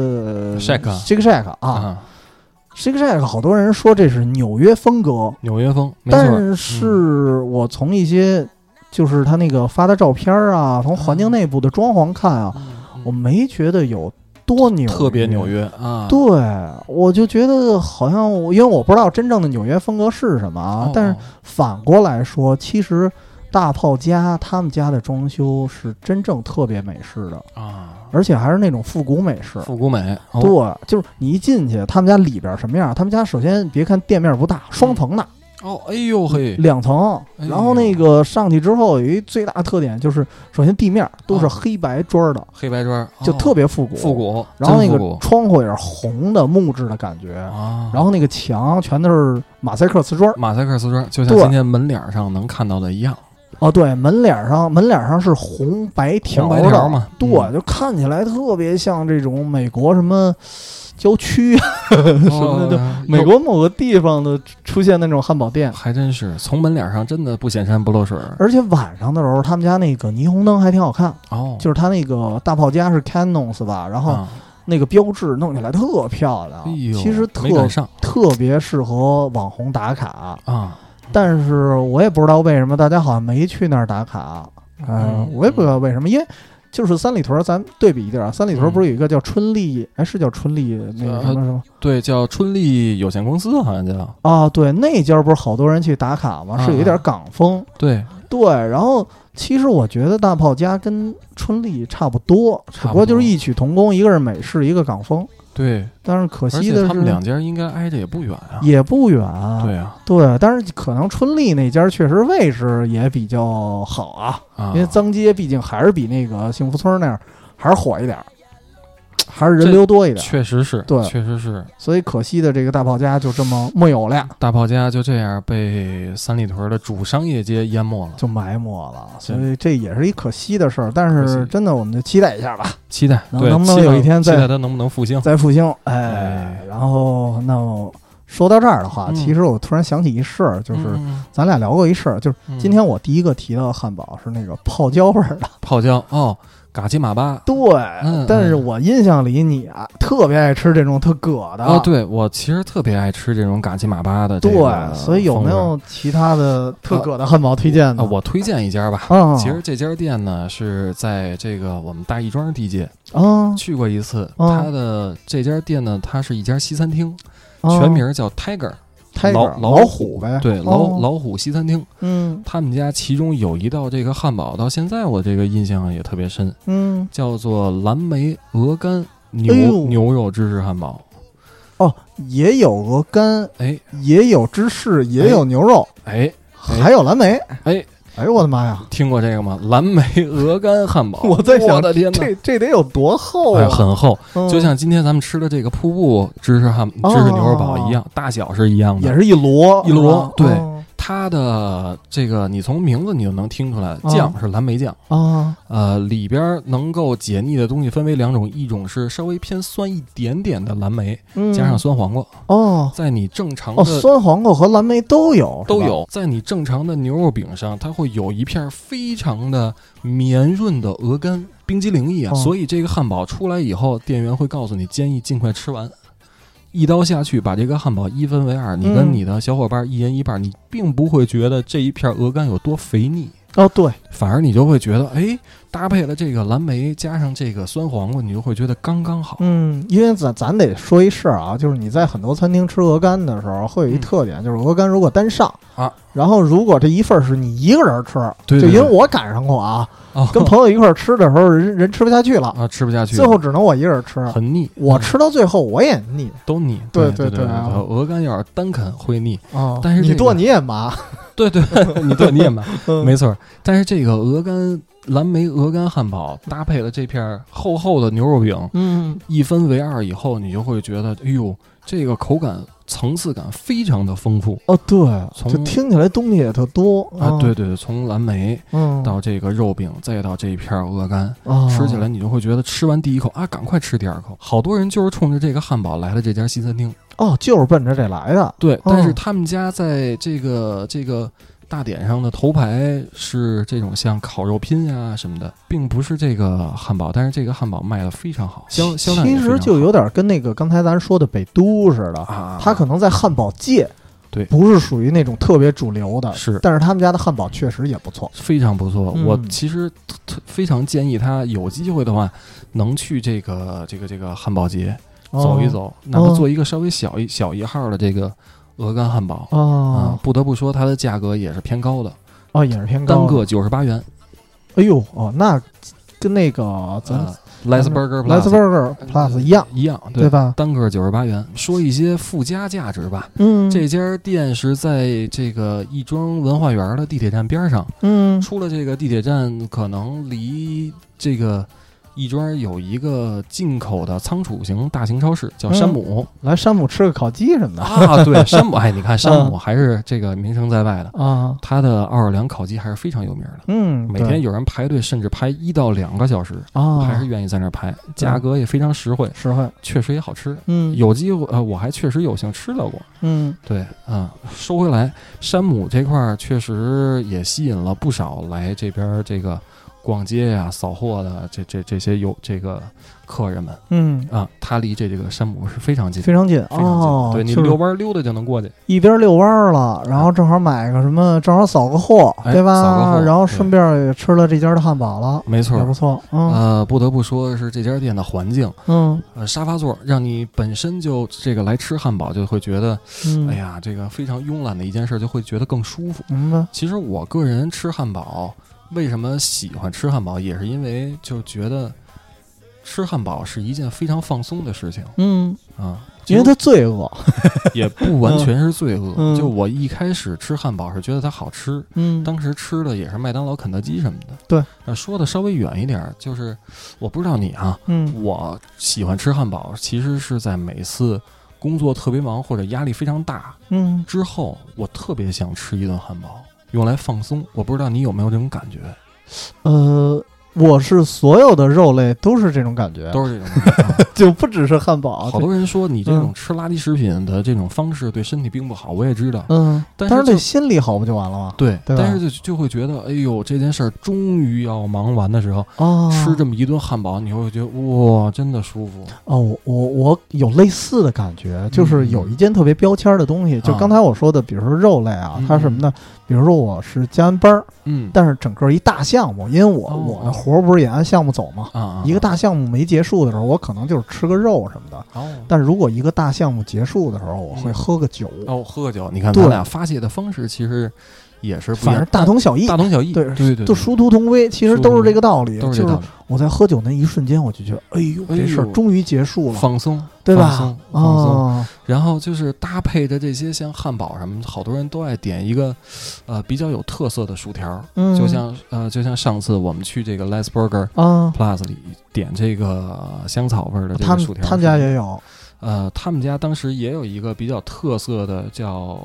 Shack 啊，Shake Shack 好多人说这是纽约风，但是我从一些就是他那个发的照片啊，从环境内部的装潢看啊， 我没觉得有多纽约， 特别纽约啊。 对，我就觉得好像因为我不知道真正的纽约风格是什么啊，但是反过来说，其实大炮家他们家的装修是真正特别美式的啊，而且还是那种复古美式， 复古美。 对，就是你一进去，他们家里边什么样？他们家首先别看店面不大，双层的。 哎呦嘿 ，2层，然后那个上去之后有一最大特点就是，首先地面都是黑白砖的， 黑白砖就特别复古， 复古。 然后那个窗户也是红的木质的感觉，然后那个墙全都是马赛克瓷砖， 就像今天门脸上能看到的一样。 哦，对，门脸上是红白条嘛， 对，就看起来特别像这种美国什么郊区什么的，美国某个地方的出现那种汉堡店， 还真是从门脸上真的不显山不漏水。 而且晚上的时候，他们家那个霓虹灯还挺好看哦， 就是他那个大炮家是 Canons 吧，然后那个标志弄起来特漂亮，其实特别适合网红打卡啊。 但是我也不知道为什么大家好像没去那儿打卡，我也不知道为什么，因为就是三里屯，咱对比一点啊，三里屯不是有一个叫春丽，是叫春丽那个什么？ 对，叫春丽有限公司，好像叫啊，对，那家不是好多人去打卡吗？是有一点港风， 对， 然后其实我觉得大炮家跟春丽差不多，只不过就是异曲同工，一个是美式，一个港风。 对， 但是可惜的是， 他们两家应该挨着也不远啊， 也不远。 对啊， 对，但是可能春丽那家确实位置也比较好啊，因为脏街毕竟还是比那个幸福村那样还是火一点，还是人流多一点。 确实是， 对， 确实是。 所以可惜的这个大炮家就这么没有了， 大炮家就这样被三里屯的主商业街淹没了， 就埋没了。所以这也是一可惜的事儿。但是真的，我们就期待一下吧， 期待能不能有一天再期待它能不能复兴， 再复兴。然后那说到这儿的话，其实我突然想起一事儿，就是咱俩聊过一事儿，就是今天我第一个提到的汉堡是那个泡椒味儿的泡椒哦。嘎吉马巴， 对，但是我印象里你啊特别爱吃这种特葛的对，我其实特别爱吃这种嘎吉马巴的， 对，所以有没有其他的特葛的汉堡推荐呢？ 我推荐一家吧，其实这家店呢是在这个我们大亦庄地界去过一次，它的这家店呢，它是一家西餐厅，全名叫 Tiger。 老虎呗， 对，老虎西餐厅。他们家其中有一道这个汉堡，到现在我这个印象也特别深。叫做蓝莓鹅肝牛肉芝士汉堡。 哦，也有鹅肝，也有芝士，也有牛肉，还有蓝莓，哎呦我的妈呀！ 听过这个吗？蓝莓鹅肝汉堡， 我在想， 我的天哪， 这得有多厚啊？ 很厚，就像今天咱们吃的这个瀑布芝士牛肉堡一样，大小是一样的， 也是一摞。 对，它的这个你从名字你就能听出来，酱是蓝莓酱啊。 里边能够解腻的东西分为两种，一种是稍微偏酸一点点的蓝莓，加上酸黄瓜。在你正常的酸黄瓜和蓝莓都有， 在你正常的牛肉饼上，它会有一片非常的绵润的鹅肝，冰激凌一样。所以这个汉堡出来以后，店员会告诉你，建议尽快吃完。一刀下去，把这个汉堡一分为二，你跟你的小伙伴一人一半，你并不会觉得这一片鹅肝有多肥腻。 对， 反而你就会觉得，搭配了这个蓝莓加上这个酸黄瓜，你就会觉得刚刚好。 因为咱得说一事儿啊，就是你在很多餐厅吃鹅肝的时候，会有一特点，就是鹅肝如果单上然后如果这一份是你一个人吃， 对， 就因为我赶上过啊。跟朋友一块儿吃的时候，人吃不下去了吃不下去， 最后只能我一个人吃， 很腻。 我吃到最后我也腻， 都腻。 对， 鹅肝要是单啃会腻但是你剁你也麻， 对，你剁你也麻，没错。但是这个蓝莓鹅肝汉堡搭配了这片厚厚的牛肉饼，一分为二以后，你就会觉得，哎呦，这个口感层次感非常的丰富。 对，就听起来东西也特多对，从蓝莓到这个肉饼，再到这一片鹅肝，吃起来你就会觉得吃完第一口赶快吃第二口。好多人就是冲着这个汉堡来了这家西餐厅， 就是奔着这来的。 对，但是他们家在这个大典上的头牌是这种像烤肉拼呀什么的，并不是这个汉堡，但是这个汉堡卖的非常好，销量也非常好。 其实就有点跟那个刚才咱说的北都似的它可能在汉堡界对， 不是属于那种特别主流的， 是。 但是他们家的汉堡确实也不错， 非常不错。我其实非常建议他有机会的话，能去这个汉堡节走一走，哪怕做一个稍微小一号的这个鹅肝汉堡不得不说它的价格也是偏高的也是偏高， 单个98元。 哎呦那跟那个咱。 Let's Burger Plus 一样，对吧？ 单个98元。说一些附加价值吧。这家店是在这个亦庄文化园的地铁站边上。出了这个地铁站，可能离这个亦庄有一个进口的仓储型大型超市，叫山姆。 来山姆吃个烤鸡什么的对，山姆，你看山姆还是这个名声在外的他的奥尔良烤鸡还是非常有名的。每天有人排队，甚至排1到2个小时还是愿意在那儿排。价格也非常实惠，确实也好吃。有机会我还确实有幸吃到过。对说回来，山姆这块确实也吸引了不少来这边这个逛街呀、扫货的这些有这个客人们。他离这个山姆是非常近， 非常近。 对，你遛弯溜达就能过去， 一边遛弯了，然后正好买个什么，正好扫个货，对吧？ 扫个货， 然后顺便也吃了这家的汉堡了， 没错， 也不错。 不得不说是这家店的环境，沙发座让你本身就这个来吃汉堡就会觉得，哎呀，这个非常慵懒的一件事，就会觉得更舒服。其实我个人吃汉堡。为什么喜欢吃汉堡，也是因为就觉得吃汉堡是一件非常放松的事情。 因为它罪恶， 也不完全是罪恶。就我一开始吃汉堡是觉得它好吃，当时吃的也是麦当劳、肯德基什么的。 对， 说的稍微远一点，就是我不知道你我喜欢吃汉堡，其实是在每次工作特别忙或者压力非常大之后，我特别想吃一顿汉堡。用来放松，我不知道你有没有这种感觉？ 我是所有的肉类都是这种感觉， 都是这种感觉就不只是汉堡。 好多人说你这种吃垃圾食品的这种方式对身体并不好，我也知道。 但是对心理好不就完了吗？ 对，但是就会觉得，哎呦，这件事儿终于要忙完的时候，吃这么一顿汉堡，你会觉得哇，真的舒服。 我有类似的感觉，就是有一件特别标签的东西，就刚才我说的，比如说肉类它什么呢？比如说我是加完班但是整个一大项目，因为我的活不是也按项目走嘛，一个大项目没结束的时候，我可能就是吃个肉什么的。但是如果一个大项目结束的时候，我会喝个酒。 喝个酒，你看咱俩发泄的方式其实也是不一样， 反正大同小异，对，都殊途同归，其实都是这个道理。就是我在喝酒那一瞬间，我就觉得，哎呦，这事儿终于结束了， 放松， 对吧？ 放松。然后就是搭配着这些像汉堡什么，好多人都爱点一个比较有特色的薯条，就像上次我们去这个 Let's Burger Plus 里点这个香草味的这个薯条， 他们家也有。 他们家当时也有一个比较特色的叫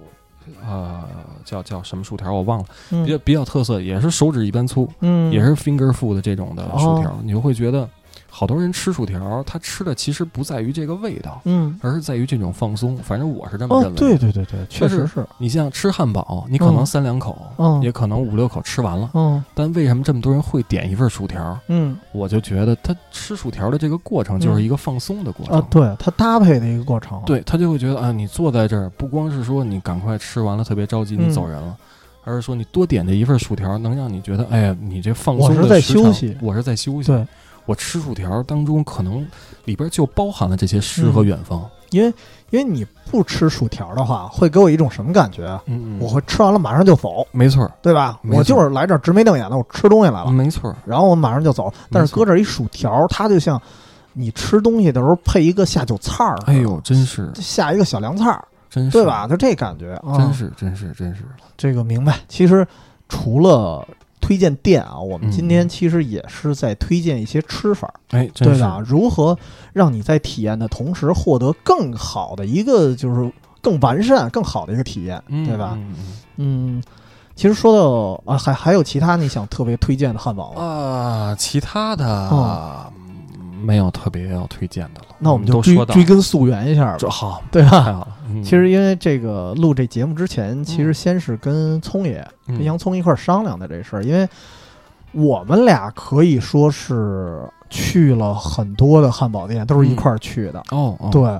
什么薯条我忘了，比较特色，也是手指一般粗，也是 finger food 的这种的薯条，你就会觉得好多人吃薯条，他吃的其实不在于这个味道，而是在于这种放松。反正我是这么认为。 对，确实是。 你像吃汉堡，你可能3-2口，也可能5-6口吃完了，但为什么这么多人会点一份薯条？我就觉得他吃薯条的这个过程就是一个放松的过程对，他搭配的一个过程。 对，他就会觉得你坐在这儿，不光是说你赶快吃完了特别着急你走人了。而是说你多点这一份薯条，能让你觉得，哎呀，你这放松的时长，我是在休息。 对， 我吃薯条当中可能里边就包含了这些诗和远方。 因为你不吃薯条的话，会给我一种什么感觉？我会吃完了马上就走。 没错， 对吧？我就是来这儿直眉瞪眼的，我吃东西来了。 没错， 然后我马上就走。但是搁这一薯条，它就像你吃东西的时候配一个下酒菜儿。 哎呦，真是下一个小凉菜儿。对吧？就这感觉， 真是， 这个明白。其实除了推荐店我们今天其实也是在推荐一些吃法，对吧？如何让你在体验的同时获得更好的一个，就是更完善、更好的一个体验，对吧？其实说到还有其他你想特别推荐的汉堡吗？其他的没有特别要推荐的了。 那我们就追根溯源一下吧。 好， 对吧？其实因为这个录这节目之前，其实先是跟聪爷、跟洋葱一块商量的这事儿，因为我们俩可以说是去了很多的汉堡店，都是一块儿去的。对，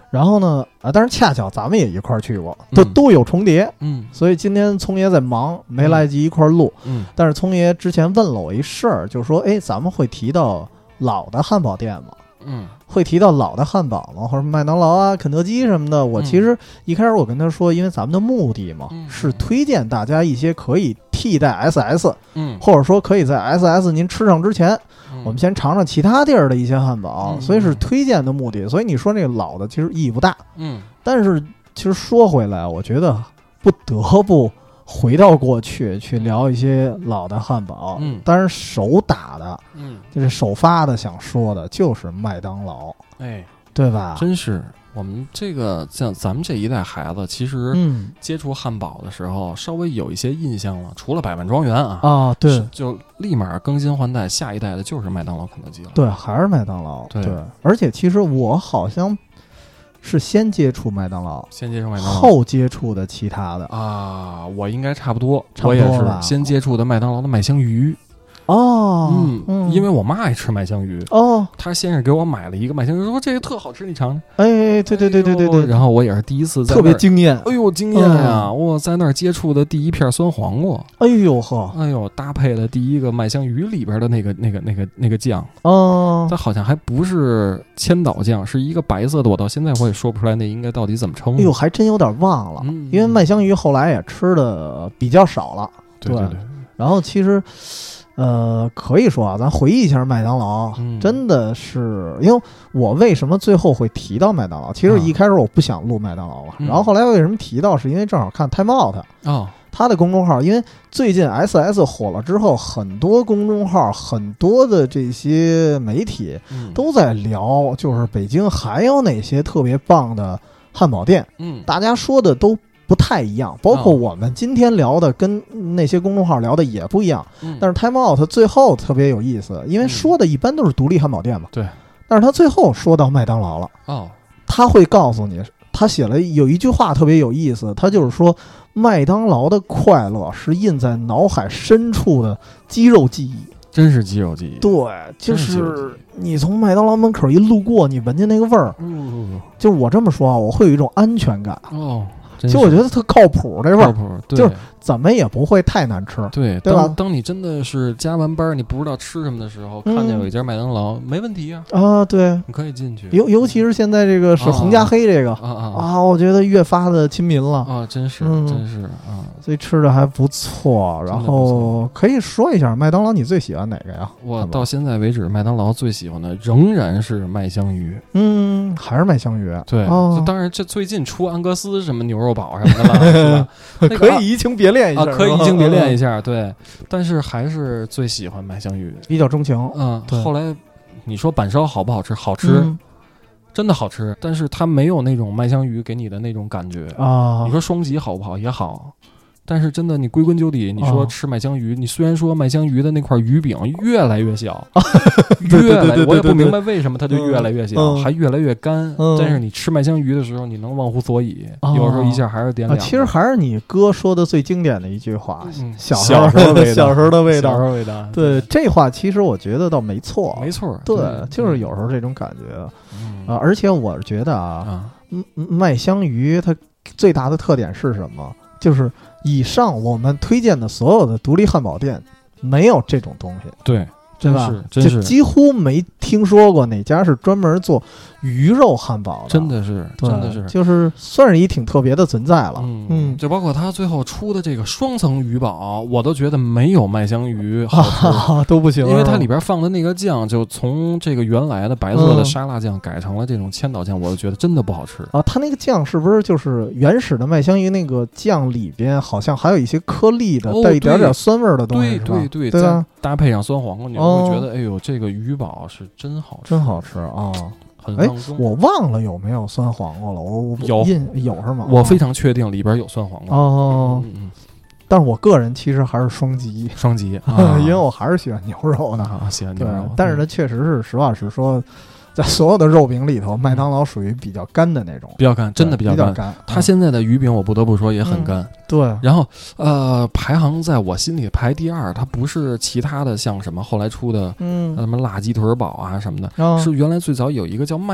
然后呢但是恰巧咱们也一块儿去过，都有重叠。所以今天聪爷在忙，没来及一块儿录。但是聪爷之前问了我一事儿，就说咱们会提到老的汉堡店吗？会提到老的汉堡吗？或者麦当劳啊、肯德基什么的？我其实一开始我跟他说，因为咱们的目的嘛，是推荐大家一些可以替代 SS，或者说可以在 SS 您吃上之前，我们先尝尝其他地儿的一些汉堡，所以是推荐的目的。所以你说那个老的其实意义不大，但是其实说回来，我觉得不得不回到过去去聊一些老的汉堡，当然手打的，就是首发的，想说的就是麦当劳，对吧？ 真是我们这个像咱们这一代孩子，其实接触汉堡的时候，稍微有一些印象了。除了百万庄园啊， 对， 就立马更新换代，下一代的就是麦当劳、肯德基了。 对，还是麦当劳。 对， 而且其实我好像是先接触麦当劳，后接触的其他的啊。我应该差不多，我也是先接触的麦当劳的麦香鱼。因为我妈爱吃麦香鱼她先是给我买了一个麦香鱼，说这个特好吃，你尝尝。 对， 然后我也是第一次在特别惊艳， 惊艳呀！我在那儿接触的第一片酸黄瓜，搭配的第一个麦香鱼里边的那个酱它好像还不是千岛酱，是一个白色的，我到现在我也说不出来那应该到底怎么称。 还真有点忘了，因为麦香鱼后来也吃的比较少了。 对， 然后其实可以说啊，咱回忆一下麦当劳，真的是因为我为什么最后会提到麦当劳？其实一开始我不想录麦当劳嘛，然后后来为什么提到，是因为正好看 Time Out 他的公众号，因为最近 SS 火了之后，很多公众号、很多的这些媒体都在聊，就是北京还有哪些特别棒的汉堡店，大家说的都不太一样，包括我们今天聊的跟那些公众号聊的也不一样。但是 Time Out 最后特别有意思，因为说的一般都是独立汉堡店嘛。 对。 但是他最后说到麦当劳了。他会告诉你，他写了有一句话特别有意思，他就是说麦当劳的快乐是印在脑海深处的肌肉记忆。 真是肌肉记忆。 对，就是你从麦当劳门口一路过，你闻见那个味儿，就是我这么说啊，我会有一种安全感。就我觉得特靠谱，这味儿就是怎么也不会太难吃， 对吧？ 当你真的是加完班你不知道吃什么的时候，看见有一家麦当劳，没问题啊！ 对， 你可以进去。 尤其是现在这个是红加黑这个我觉得越发的亲民了真是所以吃的还不错。然后可以说一下麦当劳你最喜欢哪个呀？ 我到现在为止，麦当劳最喜欢的仍然是麦香鱼。 还是麦香鱼。 对，当然这最近出安格斯什么牛肉堡什么的了， 可以移情别恋一下可以移情别恋一下。对，但是还是最喜欢麦香鱼， 比较钟情。 后来你说板烧好不好吃？好吃，真的好吃，但是它没有那种麦香鱼给你的那种感觉你说双吉好不好？也好。但是真的，你归根究底，你说吃麦香鱼，你虽然说麦香鱼的那块鱼饼越来越小，我也不明白为什么它就越来越小，还越来越干。但是你吃麦香鱼的时候，你能忘乎所以，有时候一下还是点两个。 其实还是你哥说的最经典的一句话：小时候的味道。 对， 这话其实我觉得倒没错， 没错。 对，就是有时候这种感觉而且我是觉得麦香鱼它最大的特点是什么？就是以上我们推荐的所有的独立汉堡店没有这种东西，对吧？就几乎没听说过哪家是专门做鱼肉汉堡的， 真的是， 就是算是一挺特别的存在了。 就包括他最后出的这个双层鱼堡，我都觉得没有麦香鱼好吃， 都不行， 因为它里边放的那个酱就从这个原来的白色的沙拉酱改成了这种千岛酱，我就觉得真的不好吃它那个酱是不是就是原始的麦香鱼那个酱里边好像还有一些颗粒的带一点点酸味的东西？ 对吧？ 搭配上酸黄瓜，你会觉得哎呦，这个鱼堡是真好吃，很放松。 我忘了有没有酸黄瓜了，我有是吗？ 我非常确定里边有酸黄瓜但是我个人其实还是双极，因为我还是喜欢牛肉的喜欢牛肉。 但是它确实是实话实说，在所有的肉饼里头，麦当劳属于比较干的那种， 比较干，真的比较干。 它现在的鱼饼我不得不说也很干。 对， 然后排行在我心里排第二，它不是其他的像什么后来出的什么辣鸡腿堡什么的，是原来最早有一个叫麦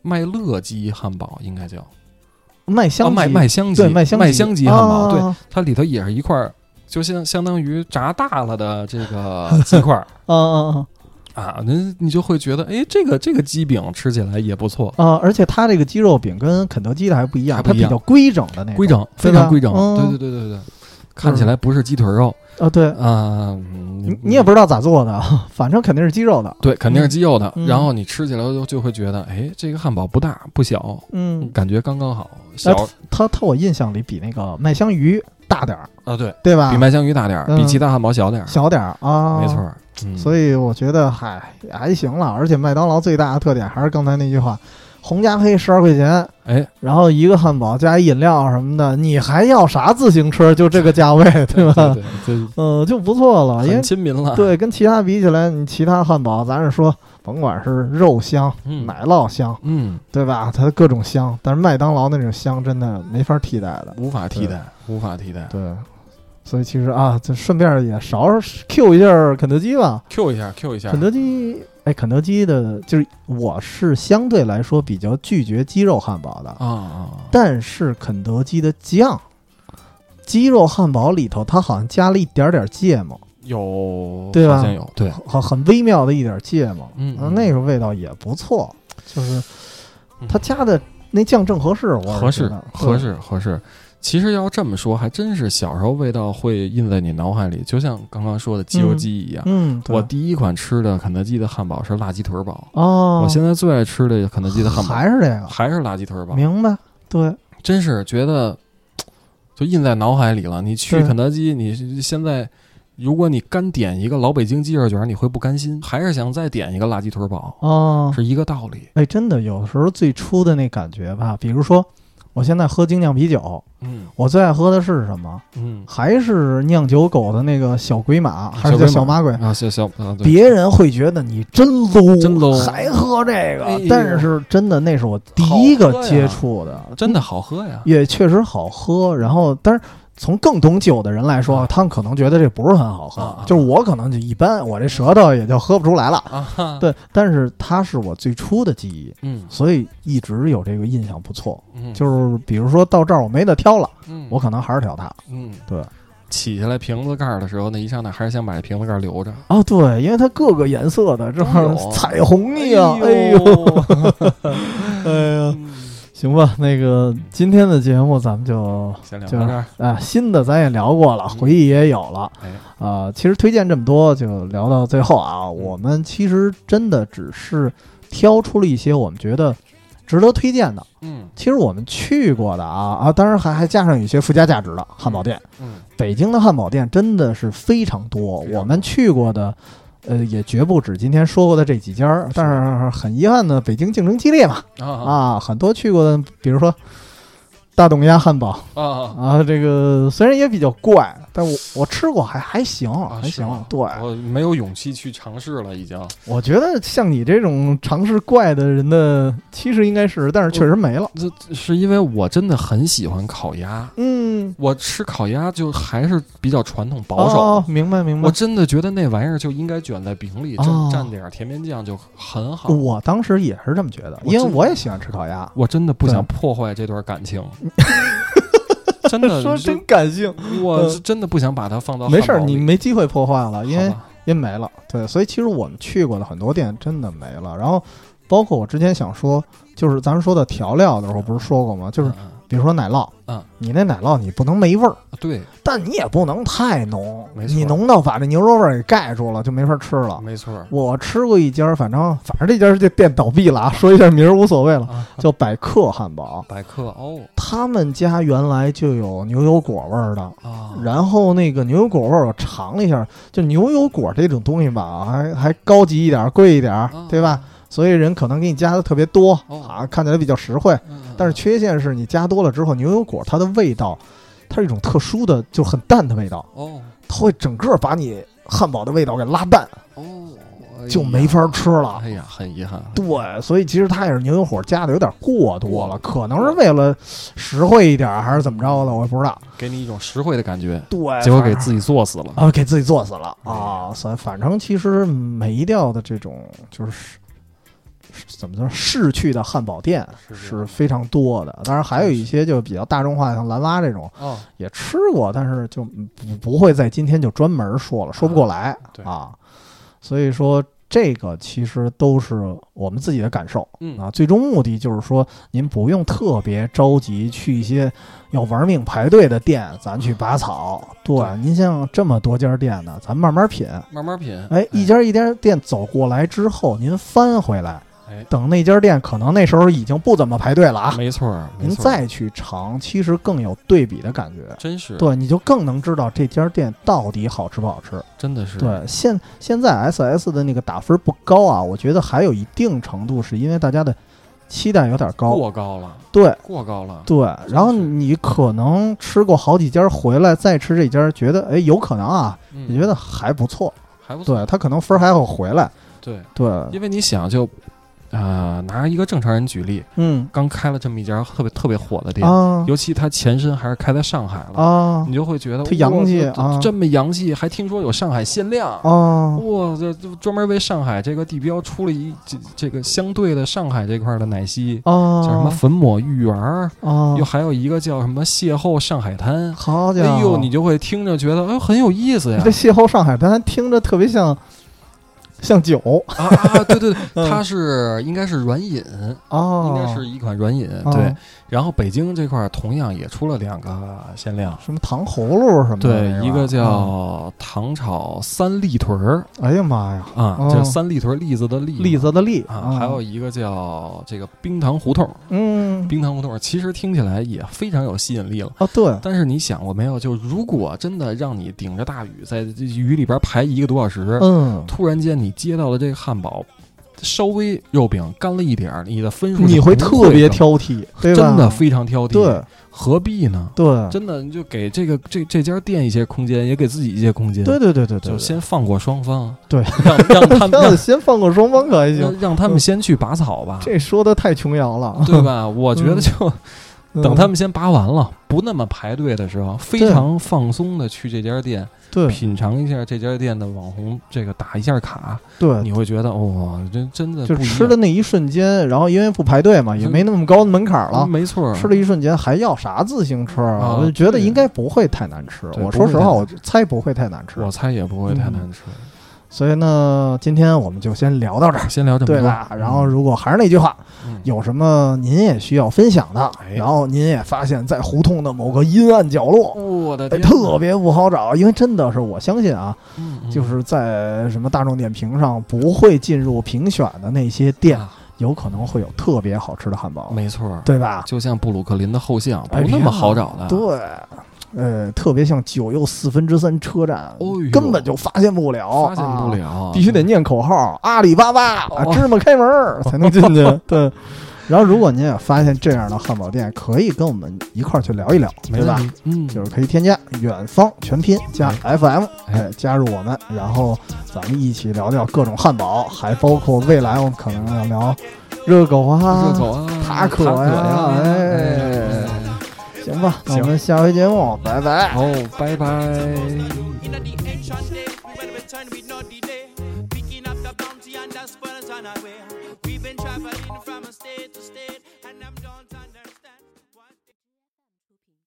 麦乐鸡汉堡，应该叫麦香鸡， 麦香鸡， 对，麦香鸡汉堡，对，它里头也是一块，就相当于炸大了的这个鸡块，你就会觉得，哎，这个鸡饼吃起来也不错啊，而且它这个鸡肉饼跟肯德基的还不一样，它比较规整的那种， 规整，非常规整，对，看起来不是鸡腿肉。 对你也不知道咋做的，反正肯定是鸡肉的， 对，肯定是鸡肉的。然后你吃起来就会觉得，哎，这个汉堡不大不小，感觉刚刚好。小，它我印象里比那个麦香鱼大点儿啊， 对吧？ 比麦香鱼大点儿，比其他汉堡小点儿啊， 没错。 所以我觉得还行了，而且麦当劳最大的特点还是刚才那句话。红加黑12块钱， 哎， 然后一个汉堡加饮料什么的，你还要啥自行车？就这个价位，对吧？ 对， 就不错了，因为亲民了。 对，跟其他比起来，你其他汉堡，咱是说，甭管是肉香、奶酪香，对吧？它各种香，但是麦当劳那种香真的没法替代的， 无法替代。 对，所以其实就顺便也少 Q 一下肯德基吧 ，Q 一下肯德基。肯德基的就是我是相对来说比较拒绝鸡肉汉堡的但是肯德基的酱，鸡肉汉堡里头它好像加了一点芥末， 有， 对吧？ 好像有，对， 很微妙的一点芥末，那个味道也不错，就是它加的那酱正合适， 合适。其实要这么说，还真是小时候味道会印在你脑海里，就像刚刚说的鸡肉鸡一样。我第一款吃的肯德基的汉堡是辣鸡腿堡。我现在最爱吃的肯德基的汉堡还是这个， 还是辣鸡腿堡。 明白？对， 真是觉得就印在脑海里了。你去肯德基，你现在如果你干点一个老北京鸡肉卷，你会不甘心，还是想再点一个辣鸡腿堡是一个道理。 哎，真的，有时候最初的那感觉吧，比如说。我现在喝精酿啤酒，我最爱喝的是什么？还是酿酒狗的那个小鬼马，还是叫小马鬼啊？ 别人会觉得你真 low，还喝这个，但是真的那是我第一个接触的， 真的好喝呀， 也确实好喝。然后，但是。从更懂酒的人来说，他们可能觉得这不是很好喝，就是我可能就一般，我这舌头也就喝不出来了。对，但是它是我最初的记忆，所以一直有这个印象不错。就是比如说到这儿我没得挑了，我可能还是挑它。对。 起下来瓶子盖的时候，那一上来还是想把这瓶子盖留着对，因为它各个颜色的，正好彩虹一样。哎呀。行吧，那个今天的节目咱们就先聊到这儿新的咱也聊过了，回忆也有了。其实推荐这么多，就聊到最后我们其实真的只是挑出了一些我们觉得值得推荐的。其实我们去过的当然还加上有些附加价值的汉堡店。北京的汉堡店真的是非常多，我们去过的。也绝不止今天说过的这几家，但是很遗憾的，北京竞争激烈嘛，很多去过的，比如说大董鸭汉堡这个虽然也比较怪，但我吃过还行，还行。对， 我没有勇气去尝试了，已经。 我觉得像你这种尝试怪的人的，其实应该是，但是确实没了。 这是因为我真的很喜欢烤鸭。我吃烤鸭就还是比较传统保守。 明白。 我真的觉得那玩意儿就应该卷在饼里，蘸点甜面酱就很好。 我当时也是这么觉得，因为我也喜欢吃烤鸭。 我真的不想破坏这段感情。真的说真感性， 我真的不想把它放到没事，你没机会破坏了，因为没了。对，所以其实我们去过的很多店真的没了。然后包括我之前想说，就是咱们说的调料的时候不是说过吗？就是比如说奶酪，你那奶酪你不能没味儿， 对， 但你也不能太浓，你浓到把这牛肉味儿给盖住了，就没法吃了。 没错， 我吃过一家，反正这家这店倒闭了说一下名儿无所谓了，叫百客汉堡。 百客他们家原来就有牛油果味儿的然后那个牛油果味儿我尝了一下，就牛油果这种东西吧，还高级一点，贵一点，对吧？所以人可能给你加的特别多看起来比较实惠。但是缺陷是你加多了之后，牛油果它的味道，它是一种特殊的，就很淡的味道它会整个把你汉堡的味道给拉淡就没法吃了。 哎呀，很遗憾。 对，所以其实它也是牛油果加的有点过多了，可能是为了实惠一点还是怎么着的，我也不知道。 给你一种实惠的感觉。 对， 结果给自己作死了给自己作死了所以反正其实没掉的这种就是怎么说市区的汉堡店是非常多的，当然还有一些就比较大众化，像蓝蛙这种也吃过，但是就不会在今天就专门说了，说不过来啊。所以说这个其实都是我们自己的感受啊，最终目的就是说您不用特别着急去一些要玩命排队的店咱去拔草，对，您像这么多家店呢，咱慢慢品，哎，一家一家店走过来之后您翻回来，等那家店可能那时候已经不怎么排队了啊， 没错， 您再去尝，其实更有对比的感觉， 真是， 对，你就更能知道这家店到底好吃不好吃， 真的是。 对，现在 SS 的那个打分不高啊，我觉得还有一定程度是因为大家的期待有点高， 过高了， 对， 过高了， 对，然后你可能吃过好几家回来再吃这家，觉得哎有可能啊，你觉得还不错，对，他可能分还会回来， 对， 因为你想就。拿一个正常人举例，刚开了这么一家特别火的店，尤其他前身还是开在上海了，你就会觉得他洋气啊， 这么洋气，还听说有上海限量啊， 哇，这专门为上海这个地标出了这个相对的上海这块的奶昔叫什么粉抹芋圆又还有一个叫什么邂逅上海滩， 好家伙， 哎呦，你就会听着觉得哎很有意思呀， 这邂逅上海滩听着特别像酒对，它是应该是软饮应该是一款软饮，对。然后北京这块同样也出了2个限量， 什么糖葫芦什么的， 对，一个叫糖炒3栗屯儿， 哎呀妈呀这3栗屯栗子的栗啊，还有一个叫这个冰糖胡同，冰糖胡同其实听起来也非常有吸引力了啊，对。 但是你想过没有，就如果真的让你顶着大雨在雨里边排1个多小时，突然间你接到了这个汉堡。稍微肉饼干了一点，你的分数你会特别挑剔，对吧？ 真的非常挑剔， 对， 何必呢？ 对， 真的你就给这家店一些空间，也给自己一些空间。 对， 就先放过双方， 对， 让他们先放过双方可还行， 让他们先去拔草吧。 这说的太琼瑶了， 对吧？我觉得就。等他们先拔完了，不那么排队的时候，非常放松的去这家店， 对， 品尝一下这家店的网红，这个打一下卡， 对， 你会觉得哇，这真的就吃的那一瞬间，然后因为不排队嘛，也没那么高的门槛了， 没错， 吃的一瞬间还要啥自行车啊？我就觉得应该不会太难吃。我说实话，我猜不会太难吃， 我猜也不会太难吃。 所以呢，今天我们就先聊到这儿， 先聊这么多， 对吧？然后如果还是那句话，有什么您也需要分享的，然后您也发现在胡同的某个阴暗角落， 我的天， 特别不好找，因为真的是我相信啊，就是在什么大众点评上不会进入评选的那些店，有可能会有特别好吃的汉堡， 没错， 对吧？ 就像布鲁克林的后巷，不那么好找的， 对。特别像9又3/4车站，根本就发现不了，必须得念口号，阿里巴巴，芝麻开门才能进去。对，然后如果您也发现这样的汉堡店，可以跟我们一块儿去聊一聊，对吧？就是可以添加远方全拼加 FM，加入我们，然后咱们一起聊聊各种汉堡，还包括未来我们可能要聊热狗啊、塔可呀，行吧，那我们下回节目拜拜。 拜拜。We've been traveling from a state